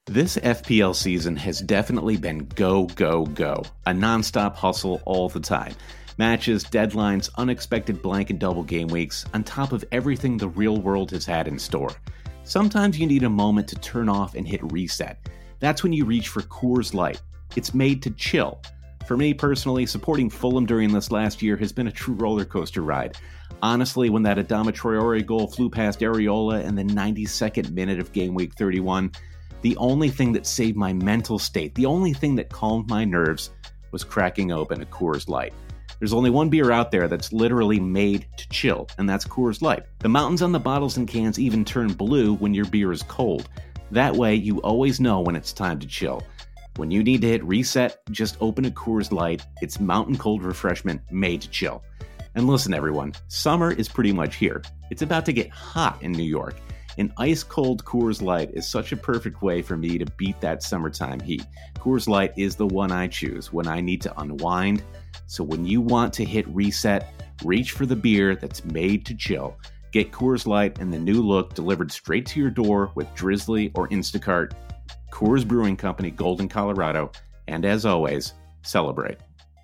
This FPL season has definitely been go, go, go. A nonstop hustle all the time. Matches, deadlines, unexpected blank and double game weeks, on top of everything the real world has had in store. Sometimes you need a moment to turn off and hit reset. That's when you reach for Coors Light. It's made to chill. For me personally, supporting Fulham during this last year has been a true roller coaster ride. Honestly, when that Adama Traore goal flew past Areola in the 92nd minute of game week 31, the only thing that saved my mental state, the only thing that calmed my nerves, was cracking open a Coors Light. There's only one beer out there that's literally made to chill, and that's Coors Light. The mountains on the bottles and cans even turn blue when your beer is cold. That way, you always know when it's time to chill. When you need to hit reset, just open a Coors Light. It's mountain cold refreshment made to chill. And listen, everyone, summer is pretty much here. It's about to get hot in New York. An ice-cold Coors Light is such a perfect way for me to beat that summertime heat. Coors Light is the one I choose when I need to unwind. So when you want to hit reset, reach for the beer that's made to chill. Get Coors Light and the new look delivered straight to your door with Drizzly or Instacart. Coors Brewing Company, Golden, Colorado. And as always, celebrate.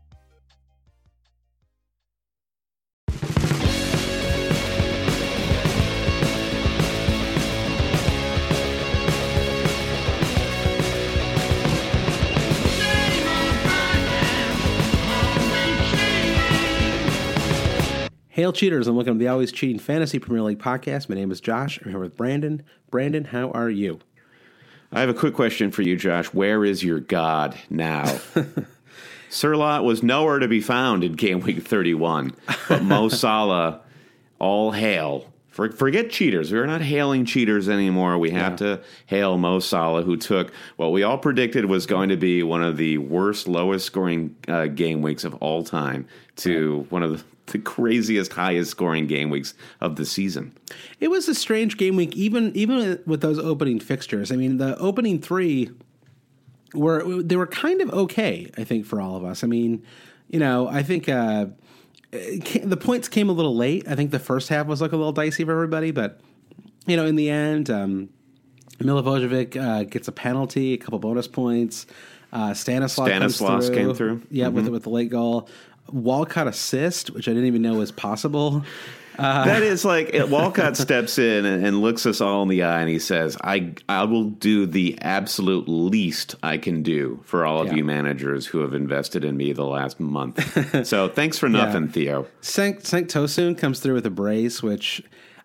Hail cheaters, and welcome to the Always Cheating Fantasy Premier League podcast. My name is Josh. I'm here with Brandon. Brandon, how are you? I have a quick question for you, Josh. Where is your God now? Sirlot was nowhere to be found in game week 31, but Mo Salah, all hail. Forget cheaters. We're not hailing cheaters anymore. We have to hail Mo Salah, who took what we all predicted was going to be one of the worst, lowest scoring game weeks of all time to one of the craziest, highest scoring game weeks of the season. It was a strange game week, even with those opening fixtures. I mean, the opening three were kind of okay, I think, for all of us. I mean, I think the points came a little late. I think the first half was like a little dicey for everybody, but in the end, Milivojevic gets a penalty, a couple bonus points. Stanislav came through. Yeah, with the late goal. Walcott assist, which I didn't even know was possible. That is like Walcott steps in and looks us all in the eye, and he says, I will do the absolute least I can do for all of you managers who have invested in me the last month. So thanks for nothing, Theo. Sank Tosun comes through with a brace, which,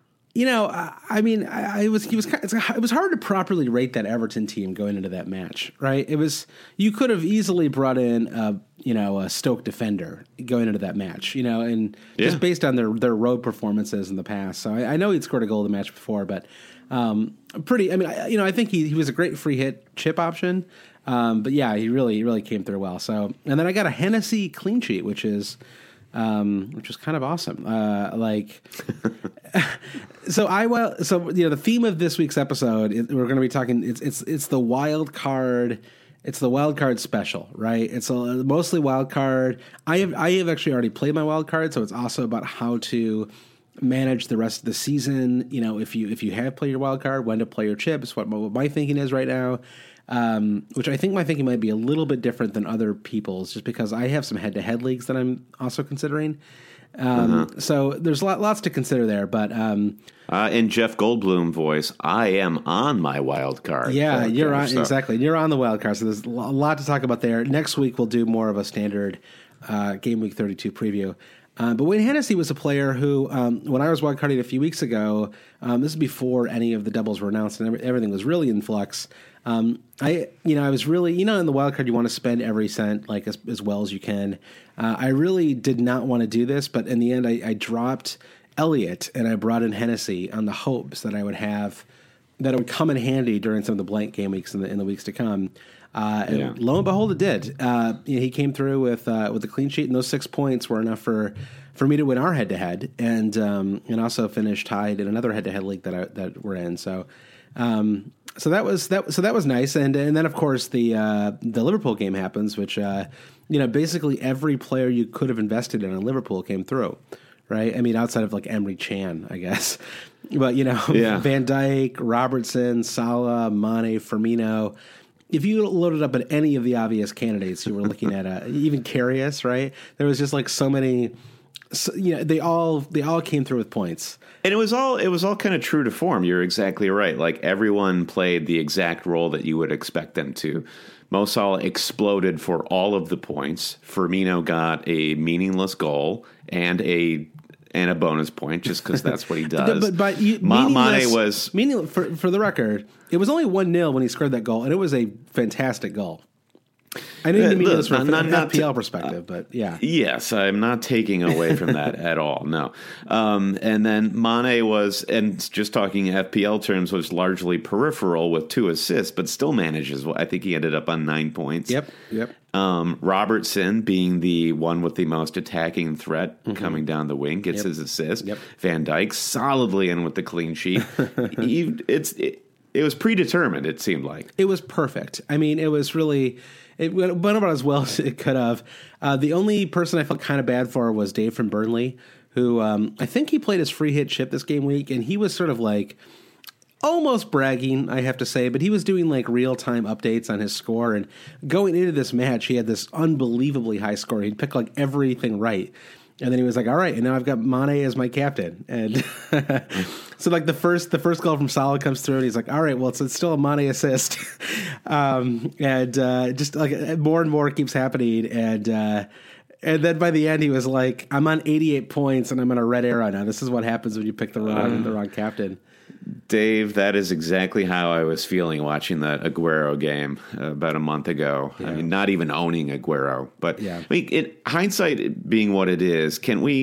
it was hard to properly rate that Everton team going into that match, right? You could have easily brought in a Stoke defender going into that match, and just based on their road performances in the past. So I know he'd scored a goal in the match before, but I think he was a great free hit chip option. But yeah, he really came through well. So, and then I got a Hennessy clean sheet, which was kind of awesome. The theme of this week's episode, we're going to be talking. It's the wild card. It's the wild card special, right? It's mostly wild card. I have actually already played my wild card, so it's also about how to manage the rest of the season. If you have played your wild card, when to play your chips. What my thinking is right now. Which I think my thinking might be a little bit different than other people's, just because I have some head-to-head leagues that I'm also considering. So there's lots to consider there, but in Jeff Goldblum voice, I am on my wild card. Yeah, you're on exactly. You're on the wild card, so there's a lot to talk about there. Next week we'll do more of a standard game week 32 preview. But Wayne Hennessy was a player who, when I was wildcarding a few weeks ago, this is before any of the doubles were announced and everything was really in flux. I was really, in the wildcard, you want to spend every cent like as well as you can. I really did not want to do this, but in the end, I dropped Elliott and I brought in Hennessy on the hopes that that it would come in handy during some of the blank game weeks in the weeks to come. And lo and behold, it did. He came through with a clean sheet, and those 6 points were enough for me to win our head to head, and also finish tied in another head to head league that we're in. So that was nice. And then of course the Liverpool game happens, which basically every player you could have invested in Liverpool came through. right? I mean, outside of like Emre Can, I guess. But, Yeah. Van Dijk, Robertson, Salah, Mane, Firmino. If you loaded up at any of the obvious candidates, you were looking at even Karius, right? There was just like so many. They all came through with points. And it was all kind of true to form. You're exactly right. Like everyone played the exact role that you would expect them to. Mo Salah exploded for all of the points. Firmino got a meaningless goal and a bonus point just because that's what he does. but Mane was meaningless for the record. It was only 1-0 when he scored that goal, and it was a fantastic goal. I didn't mean this from an FPL perspective, but yeah. Yes, I'm not taking away from that at all, no. And then Mane was, and just talking FPL terms, was largely peripheral with 2 assists, but still manages. I think he ended up on 9 points. Yep. Robertson being the one with the most attacking threat coming down the wing gets his assist. Yep. Van Dijk solidly in with the clean sheet. It was predetermined, it seemed like. It was perfect. I mean, it was really... It went about as well as it could have. The only person I felt kind of bad for was Dave from Burnley, who I think he played his free hit chip this game week, and he was sort of like almost bragging, I have to say, but he was doing like real-time updates on his score, and going into this match, he had this unbelievably high score. He'd pick like everything right. And then he was like, all right, and now I've got Mane as my captain. And so like the first goal from Salah comes through, and he's like, all right, well, it's still a Mane assist. Just like more and more keeps happening. And then by the end, he was like, I'm on 88 points, and I'm on a red arrow now. This is what happens when you pick the wrong captain. Dave, that is exactly how I was feeling watching that Aguero game about a month ago. Yeah. I mean, not even owning Aguero, but yeah. I mean, hindsight being what it is,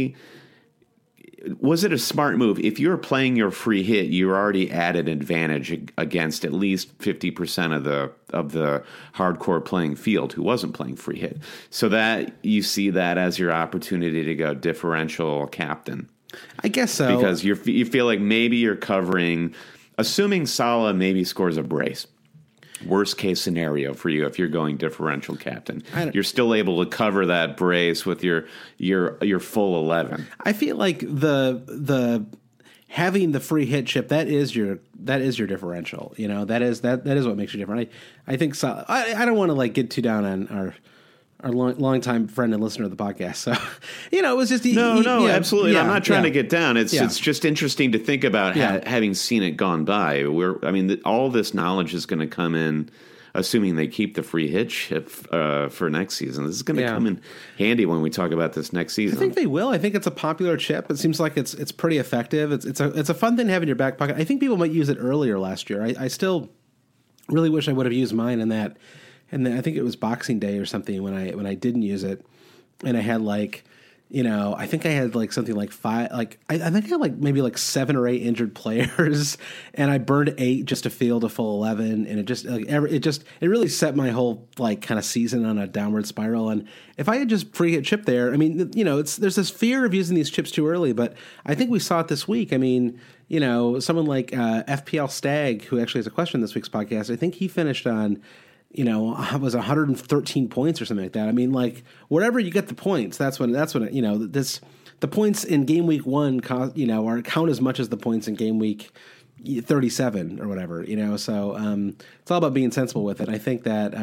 was it a smart move? If you're playing your free hit, you're already at an advantage against at least 50% of the hardcore playing field who wasn't playing free hit. So that you see that as your opportunity to go differential captain. I guess so. Because you feel like maybe you're covering, assuming Salah maybe scores a brace. Worst case scenario for you if you're going differential captain. You're still able to cover that brace with your full 11. I feel like the having the free hit chip, that is your differential. That is what makes you different. I think Salah, I don't want to like get too down on our longtime friend and listener of the podcast. So, it was just... absolutely. I'm not trying to get down. It's just interesting to think about having seen it gone by. All this knowledge is going to come in, assuming they keep the free hit chip for next season. This is going to come in handy when we talk about this next season. I think they will. I think it's a popular chip. It seems like it's pretty effective. It's a fun thing to have in your back pocket. I think people might use it earlier last year. I still really wish I would have used mine in that. And then I think it was Boxing Day or something when I didn't use it, and I had like, I think I had like something like 5, like I think I had like maybe like 7 or 8 injured players, and I burned 8 just to field a full 11, and it really set my whole like kind of season on a downward spiral. And if I had just free hit chip there, I mean, there's this fear of using these chips too early, but I think we saw it this week. I mean, someone like FPL Stag, who actually has a question in this week's podcast, I think he finished on, was 113 points or something like that. I mean, like wherever you get the points, that's when the points in game week 1 count as much as the points in game week 37 or whatever. So it's all about being sensible with it. I think that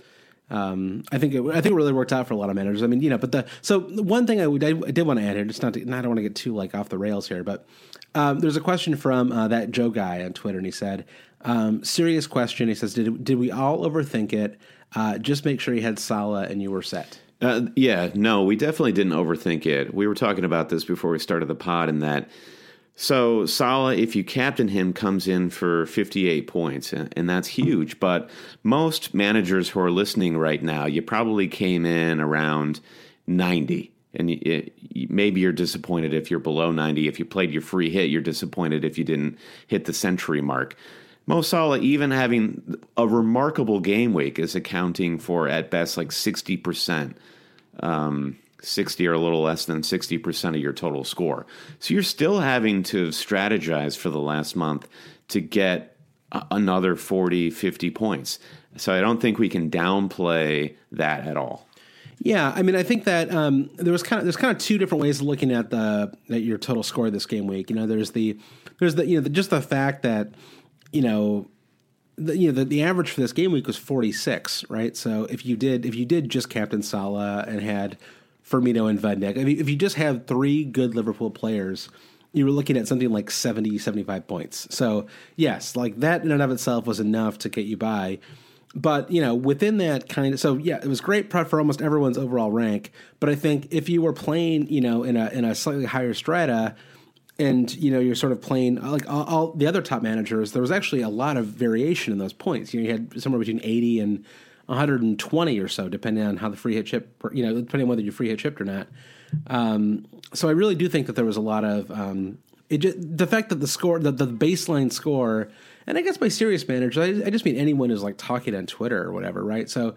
I think it really worked out for a lot of managers. I mean, so one thing I did want to add here, just I don't want to get too like off the rails here, but there's a question from that Joe guy on Twitter, and he said, serious question. He says, did we all overthink it? Just make sure you had Salah and you were set. No, we definitely didn't overthink it. We were talking about this before we started the pod, and that. So Salah, if you captain him, comes in for 58 points, and that's huge. But most managers who are listening right now, you probably came in around 90. And maybe you're disappointed if you're below 90. If you played your free hit, you're disappointed if you didn't hit the century mark. Mo Salah, even having a remarkable game week, is accounting for, at best, like 60%. 60 or a little less than 60% of your total score. So you're still having to strategize for the last month to get another 40, 50 points. So I don't think we can downplay that at all. Yeah, I mean, I think that there's kind of two different ways of looking at your total score this game week. There's just the fact that the average for this game week was 46, right? So if you did just captain Salah and had Firmino and Van Dijk, if you just have three good Liverpool players, you were looking at something like 70, 75 points. So yes, like that in and of itself was enough to get you by. But, within that it was great for almost everyone's overall rank. But I think if you were playing, in a slightly higher strata and, you're sort of playing like all the other top managers, there was actually a lot of variation in those points. You had somewhere between 80 and 120 or so, depending on how the free hit chip, depending on whether you free hit chipped or not. So I really do think that there was a lot of the fact that the baseline score. And I guess by serious managers, I just mean anyone who's like talking on Twitter or whatever, right? So,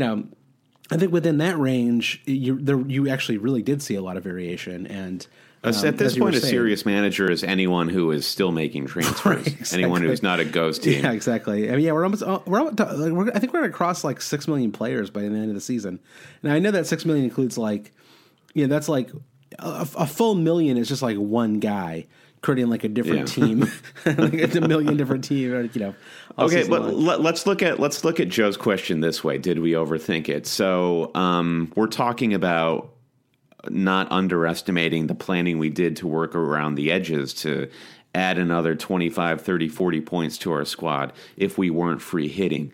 I think within that range, you actually really did see a lot of variation. And at this point, a serious manager is anyone who is still making transfers, right, exactly. Anyone who's not a ghost team. Yeah, exactly. I mean, I think we're going to cross like 6 million players by the end of the season. Now, I know that 6 million includes that's like a full million is just like one guy creating like a different team, like a million different teams. Okay, but let's look at Joe's question this way: did we overthink it? So we're talking about not underestimating the planning we did to work around the edges to add another 25, 30, 40 points to our squad if we weren't free hitting.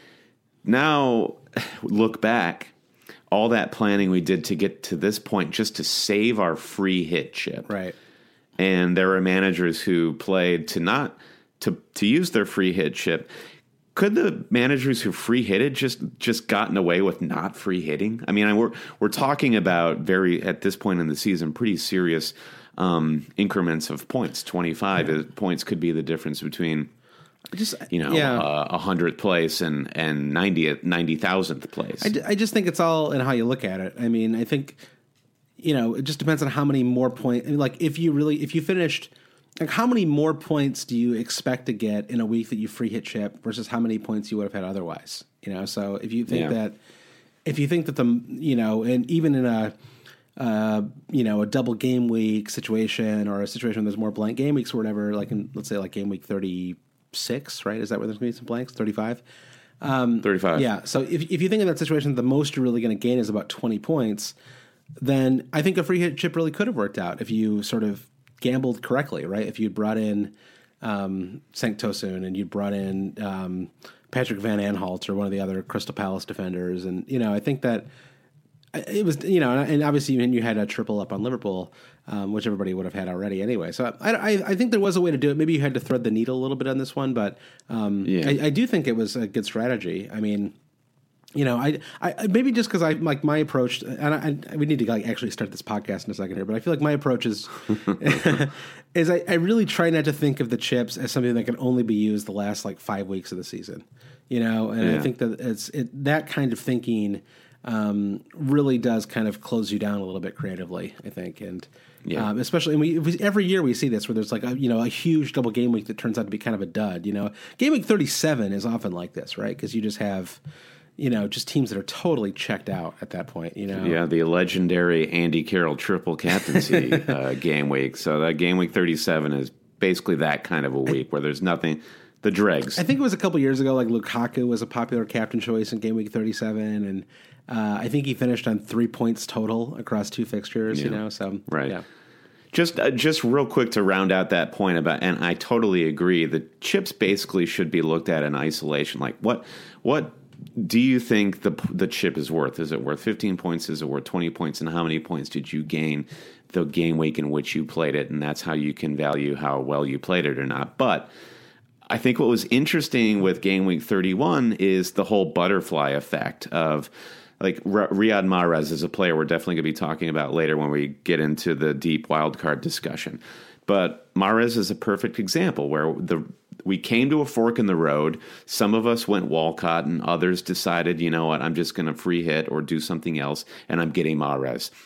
Now, look back. All that planning we did to get to this point just to save our free hit chip. Right. And there were managers who played to use their free hit chip. Could the managers who free hitted just gotten away with not free hitting? I mean, we're talking about at this point in the season, pretty serious increments of points. 25 points could be the difference between 100th place and 90,000th place. I just think it's all in how you look at it. I mean, I think it just depends on how many more points. I mean, like if you finished, like how many more points do you expect to get in a week that you free hit chip versus how many points you would have had otherwise? So if you think that the and even in a double game week situation or a situation where there's more blank game weeks or whatever, like let's say like game week 36, right? Is that where there's going to be some blanks? 35. 35. Yeah. So if you think in that situation, the most you're really going to gain is about 20 points. Then I think a free hit chip really could have worked out if you sort of gambled correctly, right? If you brought in Cenk Tosun and you brought in Patrick Van Aanholt or one of the other Crystal Palace defenders, and I think that it was and obviously you had a triple up on Liverpool, which everybody would have had already anyway. So I think there was a way to do it. Maybe you had to thread the needle a little bit on this one, but I do think it was a good strategy. I mean. I maybe just because I like my approach, and we need to actually start this podcast in a second here, but I feel like my approach is I really try not to think of the chips as something that can only be used the last like 5 weeks of the season, I think that that kind of thinking really does kind of close you down a little bit creatively, I think, and especially every year we see this where there's like a huge double game week that turns out to be kind of a dud. Game week 37 is often like this, right? Because you just have just teams that are totally checked out at that point, Yeah, the legendary Andy Carroll triple captaincy game week. So that game week 37 is basically that kind of a week where there's nothing, the dregs. I think it was a couple years ago, like Lukaku was a popular captain choice in game week 37, and I think he finished on 3 points total across 2 fixtures, so. Right. Yeah. Just real quick to round out that point and I totally agree, the chips basically should be looked at in isolation. Like what do you think the chip is worth? Is it worth 15 points? Is it worth 20 points? And how many points did you gain the game week in which you played it? And that's how you can value how well you played it or not. But I think what was interesting with game week 31 is the whole butterfly effect of like Riyad Mahrez is a player we're definitely going to be talking about later when we get into the deep wildcard discussion. But Mahrez is a perfect example where we came to a fork in the road. Some of us went Walcott and others decided, you know what, I'm just going to free hit or do something else, and I'm getting Mahrez.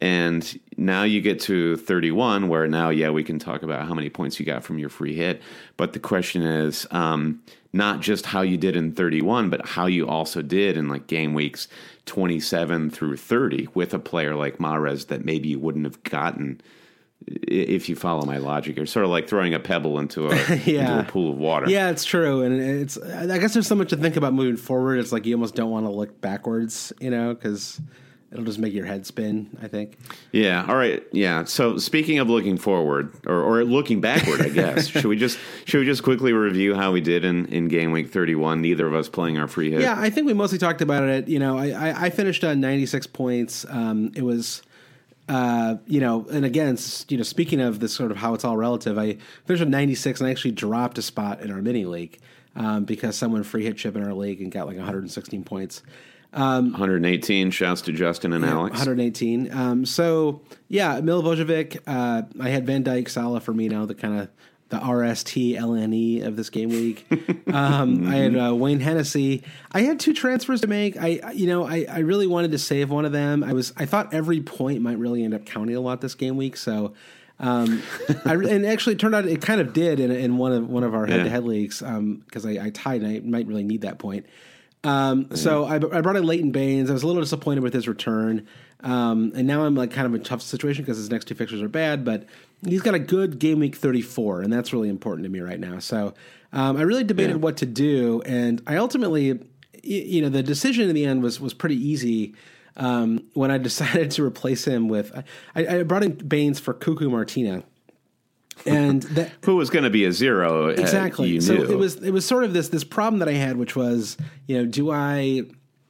And now you get to 31, where now, we can talk about how many points you got from your free hit. But the question is not just how you did in 31, but how you also did in like game weeks 27 through 30 with a player like Mahrez that maybe you wouldn't have gotten if you follow my logic. It's sort of like throwing a pebble into a pool of water. Yeah, it's true. And I guess there's so much to think about moving forward. It's like you almost don't want to look backwards, because it'll just make your head spin, I think. Yeah. All right. Yeah. So speaking of looking forward or looking backward, I guess, should we just quickly review how we did in game week 31? Neither of us playing our free hit. Yeah, I think we mostly talked about it. I finished on 96 points. It was, and again, speaking of this sort of how it's all relative, I finished at 96 and I actually dropped a spot in our mini league because someone free hit Chip in our league and got like 116 points. 118. Shouts to Justin and Alex. 118. Milivojevic. I had Van Dijk, Salah, Firmino, the kind of the RST LNE of this game week. I had Wayne Hennessy. I had 2 transfers to make. I really wanted to save one of them. I thought every point might really end up counting a lot this game week. So, and actually it turned out it kind of did in one of our head-to-head leagues because I tied and I might really need that point. So I brought in Leighton Baines. I was a little disappointed with his return. And now I'm like kind of in a tough situation because his next 2 fixtures are bad, but he's got a good game week 34, and that's really important to me right now. So I really debated what to do, and I ultimately, the decision in the end was pretty easy when I decided to replace him with I brought in Baines for Cuckoo Martina. And who was going to be a 0? Exactly. So it was sort of this problem that I had, which was, do I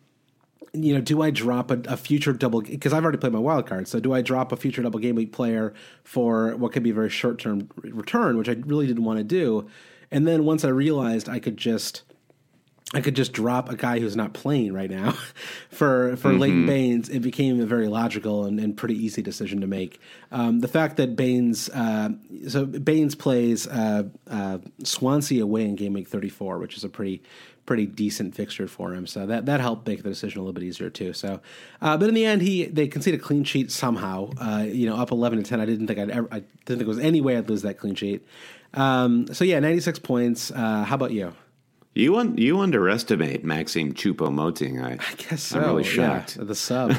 drop a future double, because I've already played my wild card. So do I drop a future double game week player for what could be a very short term return, which I really didn't want to do. And then once I realized I could just drop a guy who's not playing right now for Leighton Baines, it became a very logical and pretty easy decision to make. The fact that Baines plays Swansea away in game week 34, which is a pretty decent fixture for him. So that helped make the decision a little bit easier too. So, but in the end, they conceded a clean sheet somehow. Up 11-10. I didn't think there was any way I'd lose that clean sheet. 96 points. How about you? You underestimate Maxime Choupo-Moting. I guess so. I'm really shocked. Yeah, the sub.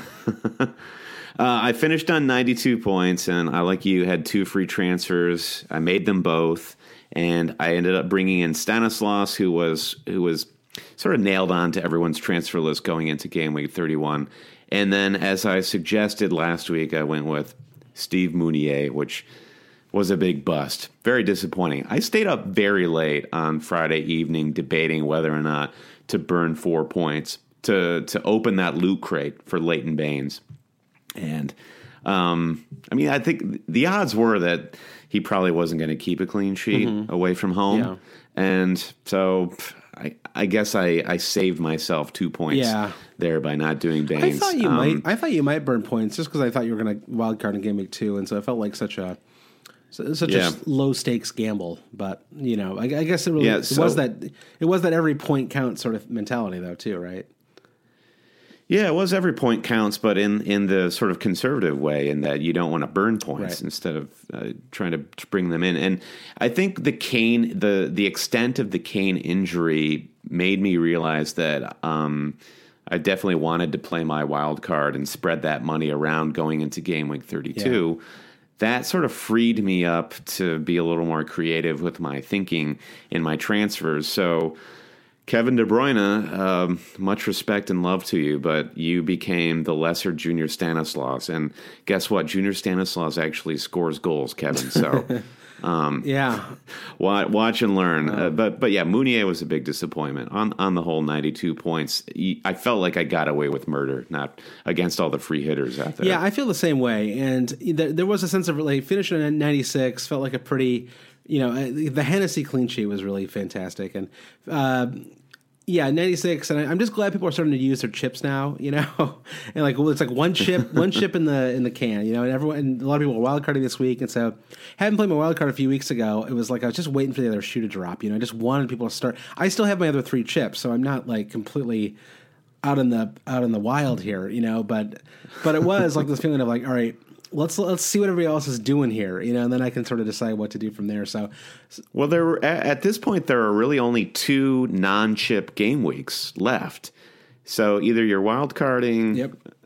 I finished on 92 points, and I, like you, had 2 free transfers. I made them both, and I ended up bringing in Stanislas, who was sort of nailed on to everyone's transfer list going into game week 31. And then, as I suggested last week, I went with Steve Mounier, which was a big bust. Very disappointing. I stayed up very late on Friday evening debating whether or not to burn 4 points to open that loot crate for Leighton Baines. And, I think the odds were that he probably wasn't going to keep a clean sheet away from home. Yeah. And so I guess I saved myself 2 points there by not doing Baines. I thought you might burn points just because I thought you were going to wild card in game week 2. And so it felt like such a low stakes gamble, but I guess it really was that every point counts sort of mentality though too, right? Yeah, it was every point counts, but in the sort of conservative way, in that you don't want to burn points instead of trying to bring them in. And I think the extent of the Kane injury made me realize that I definitely wanted to play my wild card and spread that money around going into game week 32. Yeah. That sort of freed me up to be a little more creative with my thinking in my transfers. So, Kevin De Bruyne, much respect and love to you, but you became the lesser Junior Stanislas. And guess what? Junior Stanislas actually scores goals, Kevin. So, watch and learn. But Mounier was a big disappointment. On the whole, 92 points. I felt like I got away with murder, not against all the free hitters out there. Yeah, I feel the same way. And there was a sense of like finishing at 96 felt like a pretty, the Hennessy clean sheet was really fantastic. And 96, and I'm just glad people are starting to use their chips now, and it's like one chip in the can, and a lot of people are wildcarding this week, and so having played my wildcard a few weeks ago, it was like I was just waiting for the other shoe to drop, I just wanted people to start. I still have my other 3 chips, so I'm not like completely out in the wild here, but it was like this feeling of like, all right, let's see what everybody else is doing here, and then I can sort of decide what to do from there. So, well, at this point there are really only 2 non-chip game weeks left. So either you're wild carding,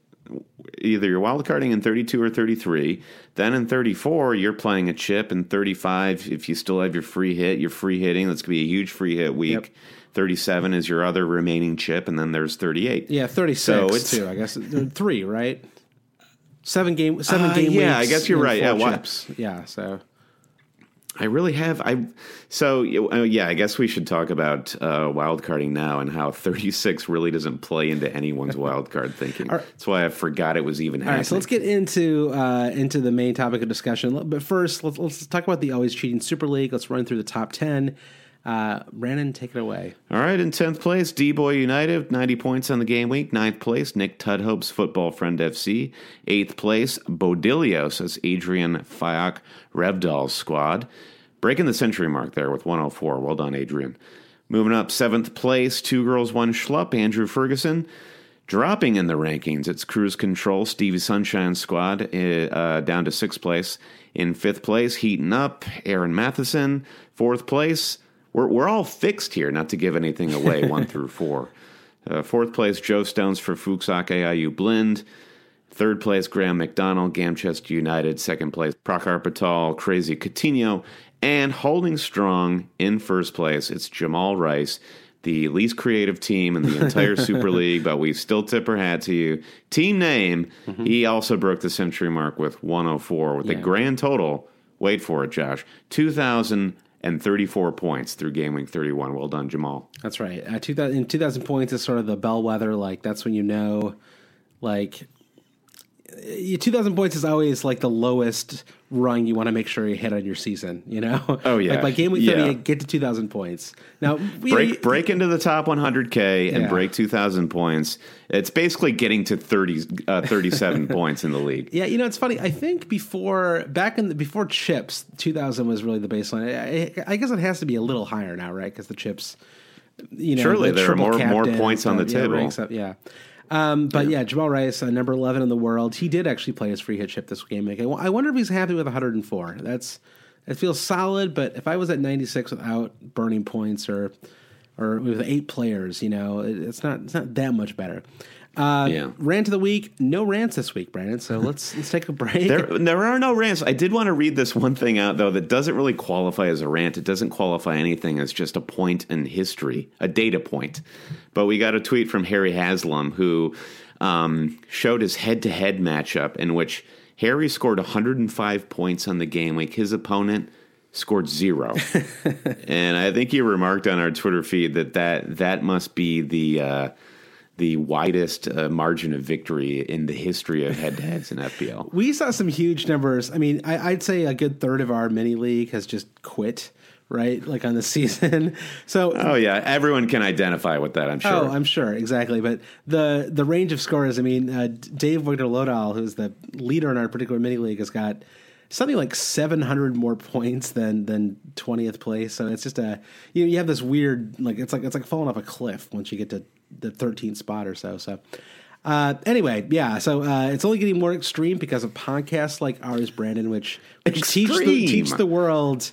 in 32 or 33. Then in 34, you're playing a chip. In 35, if you still have your free hit, you're free hitting. That's going to be a huge free hit week. Yep. 37 is your other remaining chip, and then there's 38. Yeah, 36 so too. I guess 3, right? 7 game weeks. Yeah, I guess you're right. Yeah, chips. Yeah, so I really have. I guess we should talk about wild carding now and how 36 really doesn't play into anyone's wild card thinking. That's why I forgot it was even happening. All right, so let's get into the main topic of discussion. But first, let's talk about the Always Cheating Super League. Let's run through the top 10. Brandon, take it away. All right, in 10th place, D-Boy United, 90 points on the game week. 9th place, Nick Tudhope's Football Friend FC. 8th place, Bodilios as Adrian Fayak Revdal's squad. Breaking the century mark there with 104. Well done, Adrian. Moving up, 7th place, 2 Girls, 1 Schlup, Andrew Ferguson. Dropping in the rankings, it's Cruise Control, Stevie Sunshine's squad, down to 6th place. In 5th place, heating up, Aaron Matheson. 4th place, we're all fixed here, not to give anything away, 1 through 4. 4th place, Joe Stones for Fuxak AIU Blind. 3rd place, Graham McDonald, Gamchester United. 2nd place, Prakhar Patel, Crazy Coutinho. And holding strong in 1st place, it's Jamal Rice, the least creative team in the entire Super League, but we still tip our hat to you. Team name, he also broke the century mark with 104, with a grand total, wait for it, Josh, 2,034 points through game week 31. Well done, Jamal. That's right. 2,000 points is sort of the bellwether. Like, that's when you know, like, 2,000 points is always like the lowest rung you want to make sure you hit on your season, Oh, yeah. Like by game week 38, get to 2,000 points. Now, break into the top 100K and break 2,000 points. It's basically getting to 37 points in the league. Yeah, it's funny. I think before chips, 2,000 was really the baseline. I guess it has to be a little higher now, right? Because the chips, surely there are more points on the table. Jamal Rice, number 11 in the world. He did actually play his free hit chip this game. I wonder if he's happy with 104. It feels solid, but if I was at 96 without burning points or with 8 players, it's not that much better. Rant of the week. No rants this week, Brandon. So let's take a break. There are no rants. I did want to read this one thing out, though, that doesn't really qualify as a rant. It doesn't qualify anything as just a point in history, a data point. But we got a tweet from Harry Haslam, who showed his head-to-head matchup in which Harry scored 105 points on the game week. His opponent scored 0. And I think he remarked on our Twitter feed that must be the widest margin of victory in the history of head-to-heads in FPL. We saw some huge numbers. I mean, I'd say a good third of our mini league has just quit, right? Like on the season. So, everyone can identify with that, I'm sure. Oh, I'm sure, exactly. But the range of scores, I mean, Dave Wigner-Lodal, who's the leader in our particular mini league, has got something like 700 more points than 20th place. So it's just you have this weird, like it's like falling off a cliff once you get to the 13th spot or so. So anyway, so it's only getting more extreme because of podcasts like ours, Brandon, which teach the world.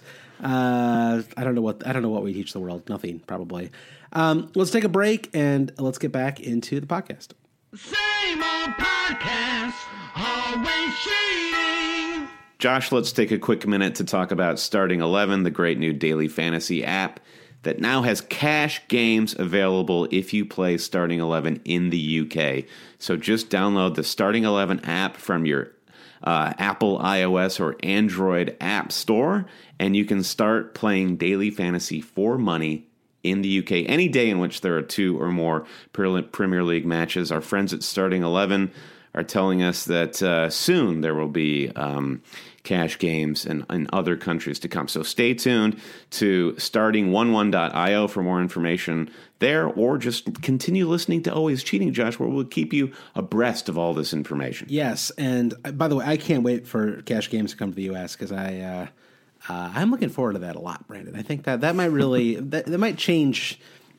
I don't know what we teach the world. Nothing, probably. Let's take a break and let's get back into the podcast. Same old podcast, always cheating. Josh, let's take a quick minute to talk about Starting 11, the great new daily fantasy app that now has cash games available if you play Starting 11 in the UK. So just download the Starting 11 app from your Apple iOS or Android app store, and you can start playing daily fantasy for money in the UK any day in which there are 2 or more Premier League matches. Our friends at Starting 11 are telling us that soon there will be cash games in other countries to come. So stay tuned to starting11.io for more information there, or just continue listening to Always Cheating, Josh, where we'll keep you abreast of all this information. Yes, and by the way, I can't wait for cash games to come to the U.S. because I'm looking forward to that a lot, Brandon. I think that might really that might change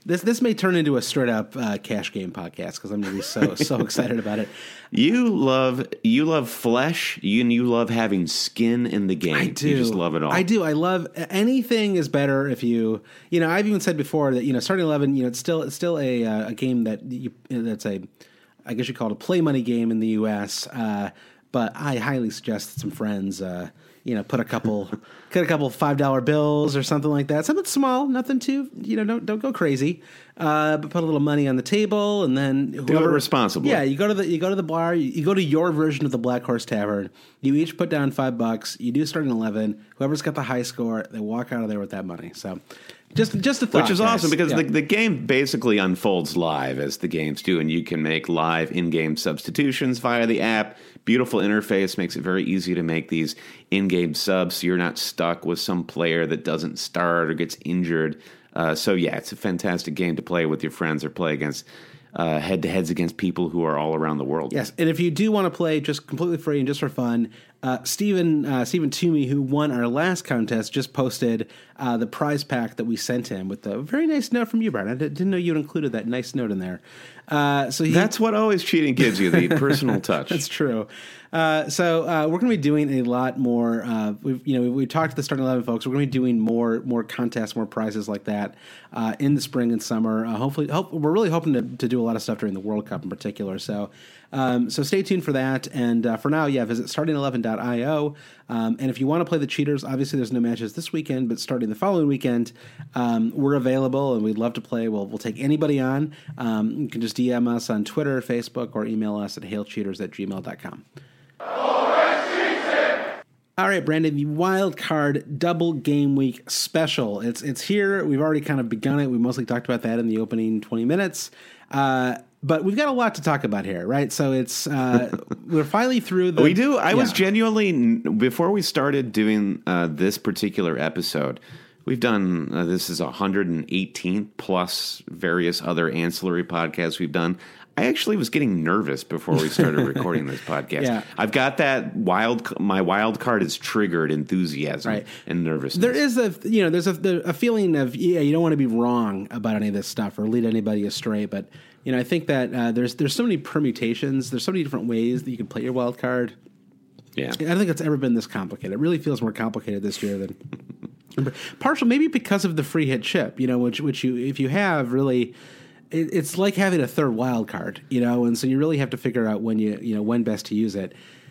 This may turn into a straight up cash game podcast because I'm going to be so excited about it. You love flesh. You love having skin in the game. I do. You just love it all. I do. I love anything is better if you I've even said before that starting 11 it's still a game that's I guess you call it a play money game in the U.S. But I highly suggest that some friends put a couple $5 bills or something like that. Something small, nothing too, don't go crazy. But put a little money on the table and then do it responsibly. Yeah, you go to the bar, you go to your version of the Black Horse Tavern. You each put down $5. You do start an 11. Whoever's got the high score, they walk out of there with that money. So just a thought, which is guys. awesome because the game basically unfolds live as the games do, and you can make live in-game substitutions via the app. Beautiful interface, makes it very easy to make these in-game subs so you're not stuck with some player that doesn't start or gets injured. So it's a fantastic game to play with your friends or play against head-to-heads against people who are all around the world. Yes, and if you do want to play just completely free and just for fun, Stephen Toomey, who won our last contest, just posted the prize pack that we sent him with a very nice note from you, Brian. I didn't know you included that nice note in there. That's what always cheating gives you, the personal touch. That's true. So we're going to be doing a lot more. We talked to the starting 11 folks. We're going to be doing more contests, more prizes like that in the spring and summer. Hopefully, we're really hoping to do a lot of stuff during the World Cup in particular. So stay tuned for that. And for now, visit starting11.io. And if you want to play the cheaters, obviously there's no matches this weekend, but starting the following weekend, we're available and we'd love to play. We'll take anybody on. You can just DM us on Twitter, Facebook, or email us at hailcheaters@gmail.com. All right, Brandon, the Wild Card Double Game Week Special. It's here. We've already kind of begun it. We mostly talked about that in the opening 20 minutes. But we've got a lot to talk about here, right? So it's we're finally through the... We do. I was genuinely, before we started doing this particular episode, we've done, this is 118 plus various other ancillary podcasts we've done. I actually was getting nervous before we started recording this podcast. Yeah. I've got that my wild card is triggered enthusiasm and nervousness. There is there's a feeling of you don't want to be wrong about any of this stuff or lead anybody astray. But I think that there's so many permutations. There's so many different ways that you can play your wild card. Yeah, I don't think it's ever been this complicated. It really feels more complicated this year than partial, maybe because of the free hit chip. Which you if you have really. It's like having a third wild card, and so you really have to figure out when when best to use it.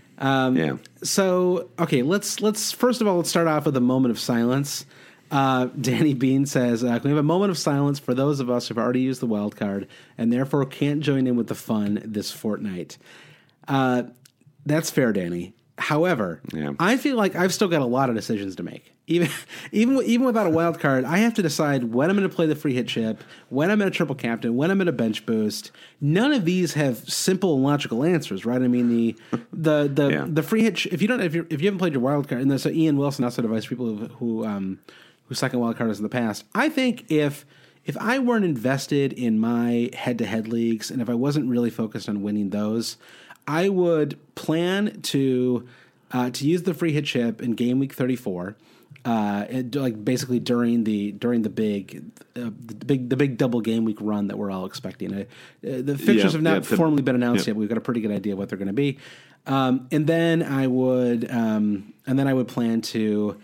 So, okay, let's first of all, let's start off with a moment of silence. Danny Bean says, can we have a moment of silence for those of us who've already used the wild card and therefore can't join in with the fun this fortnight? That's fair, Danny. However, I feel like I've still got a lot of decisions to make. Even without a wild card, I have to decide when I'm going to play the free hit chip, when I'm going to triple captain, when I'm going to bench boost. None of these have simple and logical answers, right? I mean, the free hit if you haven't played your wild card, and so Ian Wilson also advised people who second wild card is in the past. I think if I weren't invested in my head-to-head leagues and if I wasn't really focused on winning those, I would plan to use the free hit chip in game week 34, basically during the big double game week run that we're all expecting. The fixtures have not formally been announced yet. We've got a pretty good idea of what they're going to be, and then I would plan to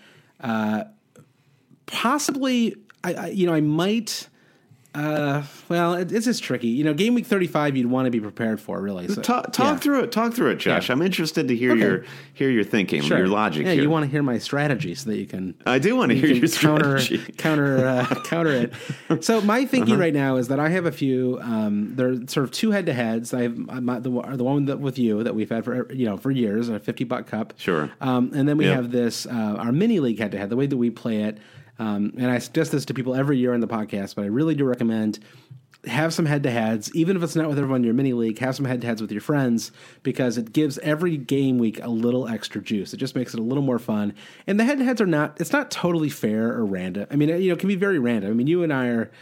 possibly I might. It's just tricky. Game week 35, you'd want to be prepared for, really. So, talk through it, Josh. Yeah. I'm interested to hear your thinking, your logic. Yeah, here. You want to hear my strategy so that you can. I do want to hear your strategy. Counter it. So my thinking right now is that I have a few. There are sort of two head-to-heads. I have the one with you that we've had for years, a $50 cup. Sure. And then we have this our mini league head-to-head. The way that we play it. And I suggest this to people every year on the podcast, but I really do recommend have some head-to-heads. Even if it's not with everyone in your mini league, have some head-to-heads with your friends because it gives every game week a little extra juice. It just makes it a little more fun. And the head-to-heads it's not totally fair or random. I mean, it can be very random. I mean, you and I are,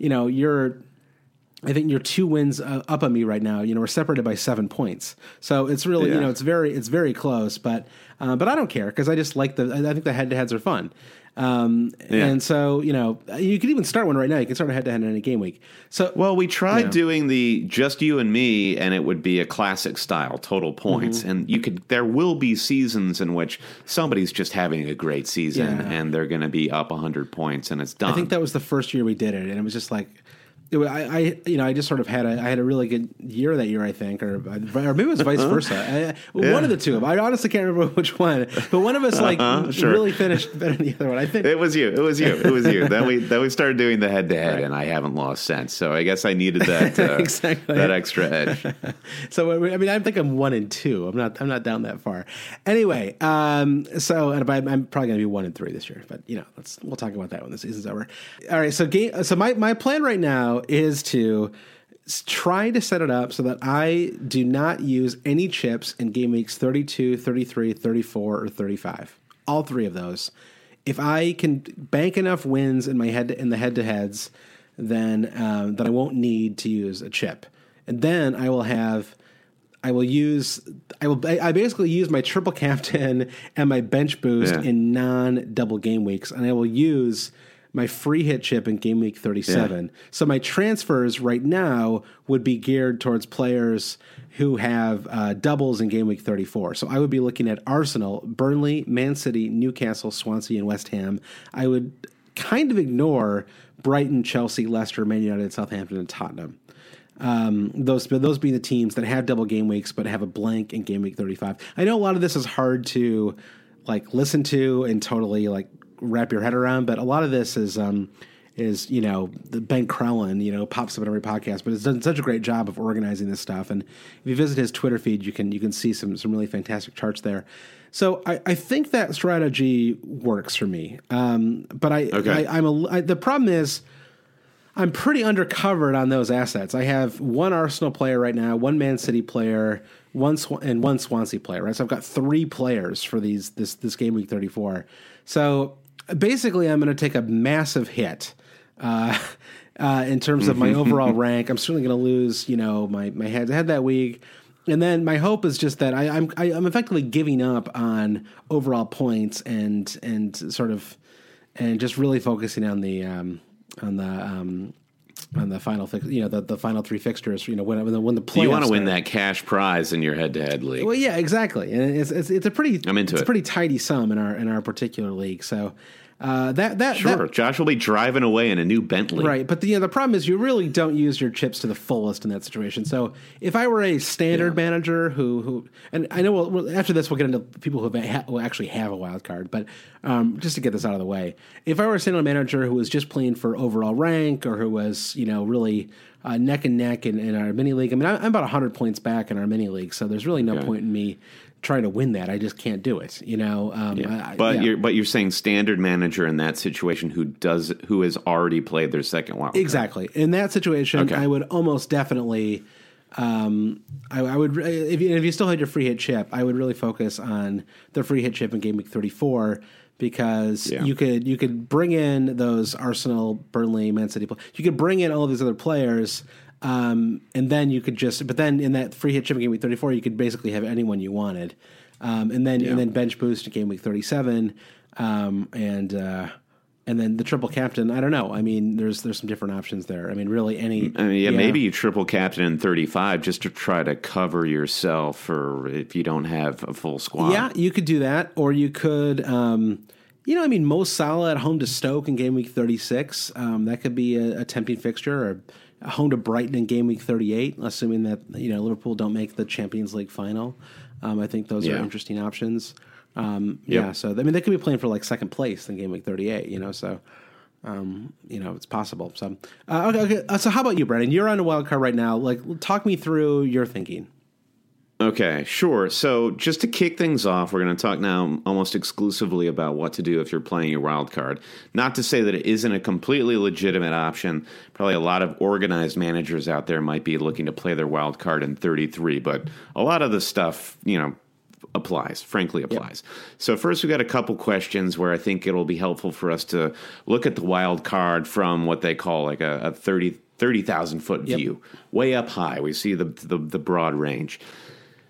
I think you're 2 wins up on me right now. We're separated by 7 points. So it's really, it's very close, but I don't care because I just I think the head-to-heads are fun. And so, you could even start one right now. You can start a head-to-head in any game week. So, well, we tried doing the just you and me, and it would be a classic style, total points. And there will be seasons in which somebody's just having a great season, and they're going to be up 100 points, and it's done. I think that was the first year we did it, and it was just like, I just sort of had a really good year that year, I think, or maybe it was vice versa. One of the two. I honestly can't remember which one, but one of us really finished better than the other one. I think it was you. Then we started doing the head to head, and I haven't lost since. So I guess I needed that exactly. that extra edge. So I think I'm 1 and 2. I'm not down that far. Anyway, I'm probably going to be 1 and 3 this year, but we'll talk about that when the season's over. All right. So my plan right now is to try to set it up so that I do not use any chips in game weeks 32, 33, 34, or 35. All three of those. If I can bank enough wins in the head-to-heads, then that I won't need to use a chip. And then I basically use my triple captain and my bench boost in non-double game weeks, and I will use my free hit chip in game week 37. Yeah. So my transfers right now would be geared towards players who have doubles in game week 34. So I would be looking at Arsenal, Burnley, Man City, Newcastle, Swansea, and West Ham. I would kind of ignore Brighton, Chelsea, Leicester, Man United, Southampton, and Tottenham. Those being the teams that have double game weeks but have a blank in game week 35. I know a lot of this is hard to listen to and totally wrap your head around, but a lot of this is the Ben Crellin, pops up in every podcast, but it's done such a great job of organizing this stuff. And if you visit his Twitter feed, you can see some really fantastic charts there. So I think that strategy works for me. But the problem is I'm pretty undercovered on those assets. I have one Arsenal player right now, one Man City player, one Swansea player, right? So I've got 3 players for this game week 34. So basically, I'm going to take a massive hit in terms of my overall rank. I'm certainly going to lose, my head-to-head that week. And then my hope is just that I'm effectively giving up on overall points and just really focusing on the final the final 3 fixtures. When the playoffs you want to win that cash prize in your head-to-head league. Well, yeah, exactly, and it's a pretty a pretty tidy sum in our particular league. So. Josh will be driving away in a new Bentley, right? But the problem is you really don't use your chips to the fullest in that situation. So if I were a standard manager who, and I know after this we'll get into people who actually have a wild card, but just to get this out of the way, if I were a standard manager who was just playing for overall rank or who was really neck and neck in our mini league, I mean I'm about 100 points back in our mini league, so there's really no point in me trying to win that. I just can't do it, But you're saying standard manager in that situation who has already played their second wild card. Exactly. In that situation, I would almost definitely I would if you still had your free hit chip, I would really focus on the free hit chip in game week 34 because you could bring in those Arsenal, Burnley, Man City. You could bring in all of these other players. And then you could but then in that free hit chip in game week 34, you could basically have anyone you wanted. And then bench boost in game week 37. And then the triple captain, I don't know. I mean, there's some different options there. I mean, really maybe you triple captain in 35 just to try to cover yourself or if you don't have a full squad. Yeah, you could do that. Or you could, Mo Salah at home to Stoke in game week 36. That could be a tempting fixture, or home to Brighton in game week 38, assuming that Liverpool don't make the Champions League final. I think those are interesting options. So they could be playing for second place in game week 38. So it's possible. So okay. So how about you, Brendan? You're on a wild card right now. Talk me through your thinking. Okay, sure. So just to kick things off, we're going to talk now almost exclusively about what to do if you're playing your wild card. Not to say that it isn't a completely legitimate option. Probably a lot of organized managers out there might be looking to play their wild card in 33, but a lot of the stuff, frankly applies. Yep. So first we've got a couple questions where I think it'll be helpful for us to look at the wild card from what they call a 30,000 foot view. Way up high, we see the broad range.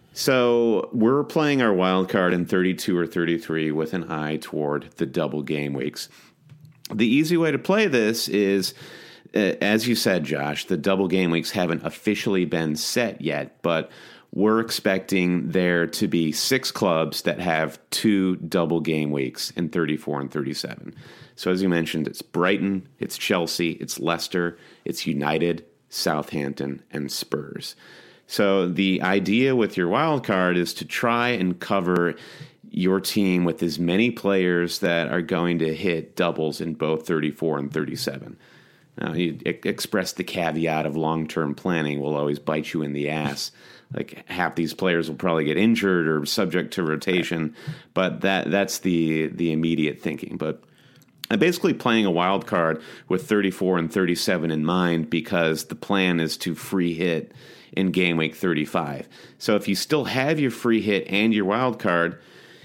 So we're playing our wild card in 32 or 33 with an eye toward the double game weeks. The easy way to play this is, as you said, Josh, the double game weeks haven't officially been set yet, but we're expecting there to be 6 clubs that have 2 double game weeks in 34 and 37. So as you mentioned, it's Brighton, it's Chelsea, it's Leicester, it's United, Southampton, and Spurs. So the idea with your wild card is to try and cover your team with as many players that are going to hit doubles in both 34 and 37. Now, you express the caveat of long-term planning will always bite you in the ass. Like half these players will probably get injured or subject to rotation, but that's the immediate thinking. But I'm basically playing a wild card with 34 and 37 in mind because the plan is to free hit in game week 35. So if you still have your free hit and your wild card,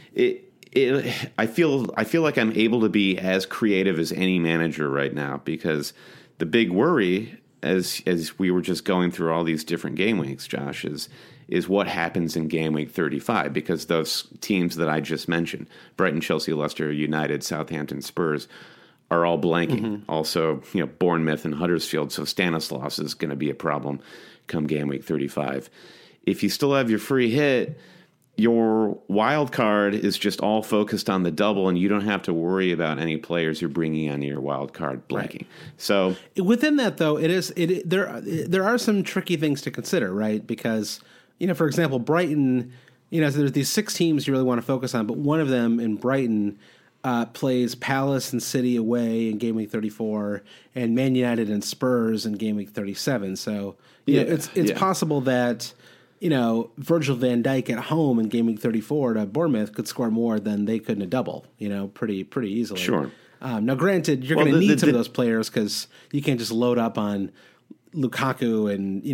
I feel like I'm able to be as creative as any manager right now, because the big worry, as we were just going through all these different game weeks, Josh, is what happens in game week 35, because those teams that I just mentioned, Brighton, Chelsea, Leicester, United, Southampton, Spurs, are all blanking. Mm-hmm. Also, Bournemouth and Huddersfield, so Stanislaus is going to be a problem come game week 35. If you still have your free hit, your wild card is just all focused on the double, and you don't have to worry about any players you're bringing on your wild card blanking. Right. So within that, though, there are some tricky things to consider, right? Because for example, Brighton, so there's these 6 teams you really want to focus on, but one of them in Brighton plays Palace and City away in game week 34, and Man United and Spurs in game week 37. So it's possible that Virgil van Dijk at home in game week 34 to Bournemouth could score more than they could in a double, pretty easily. Sure. Now, granted, you're going to need some of those players because you can't just load up on Lukaku and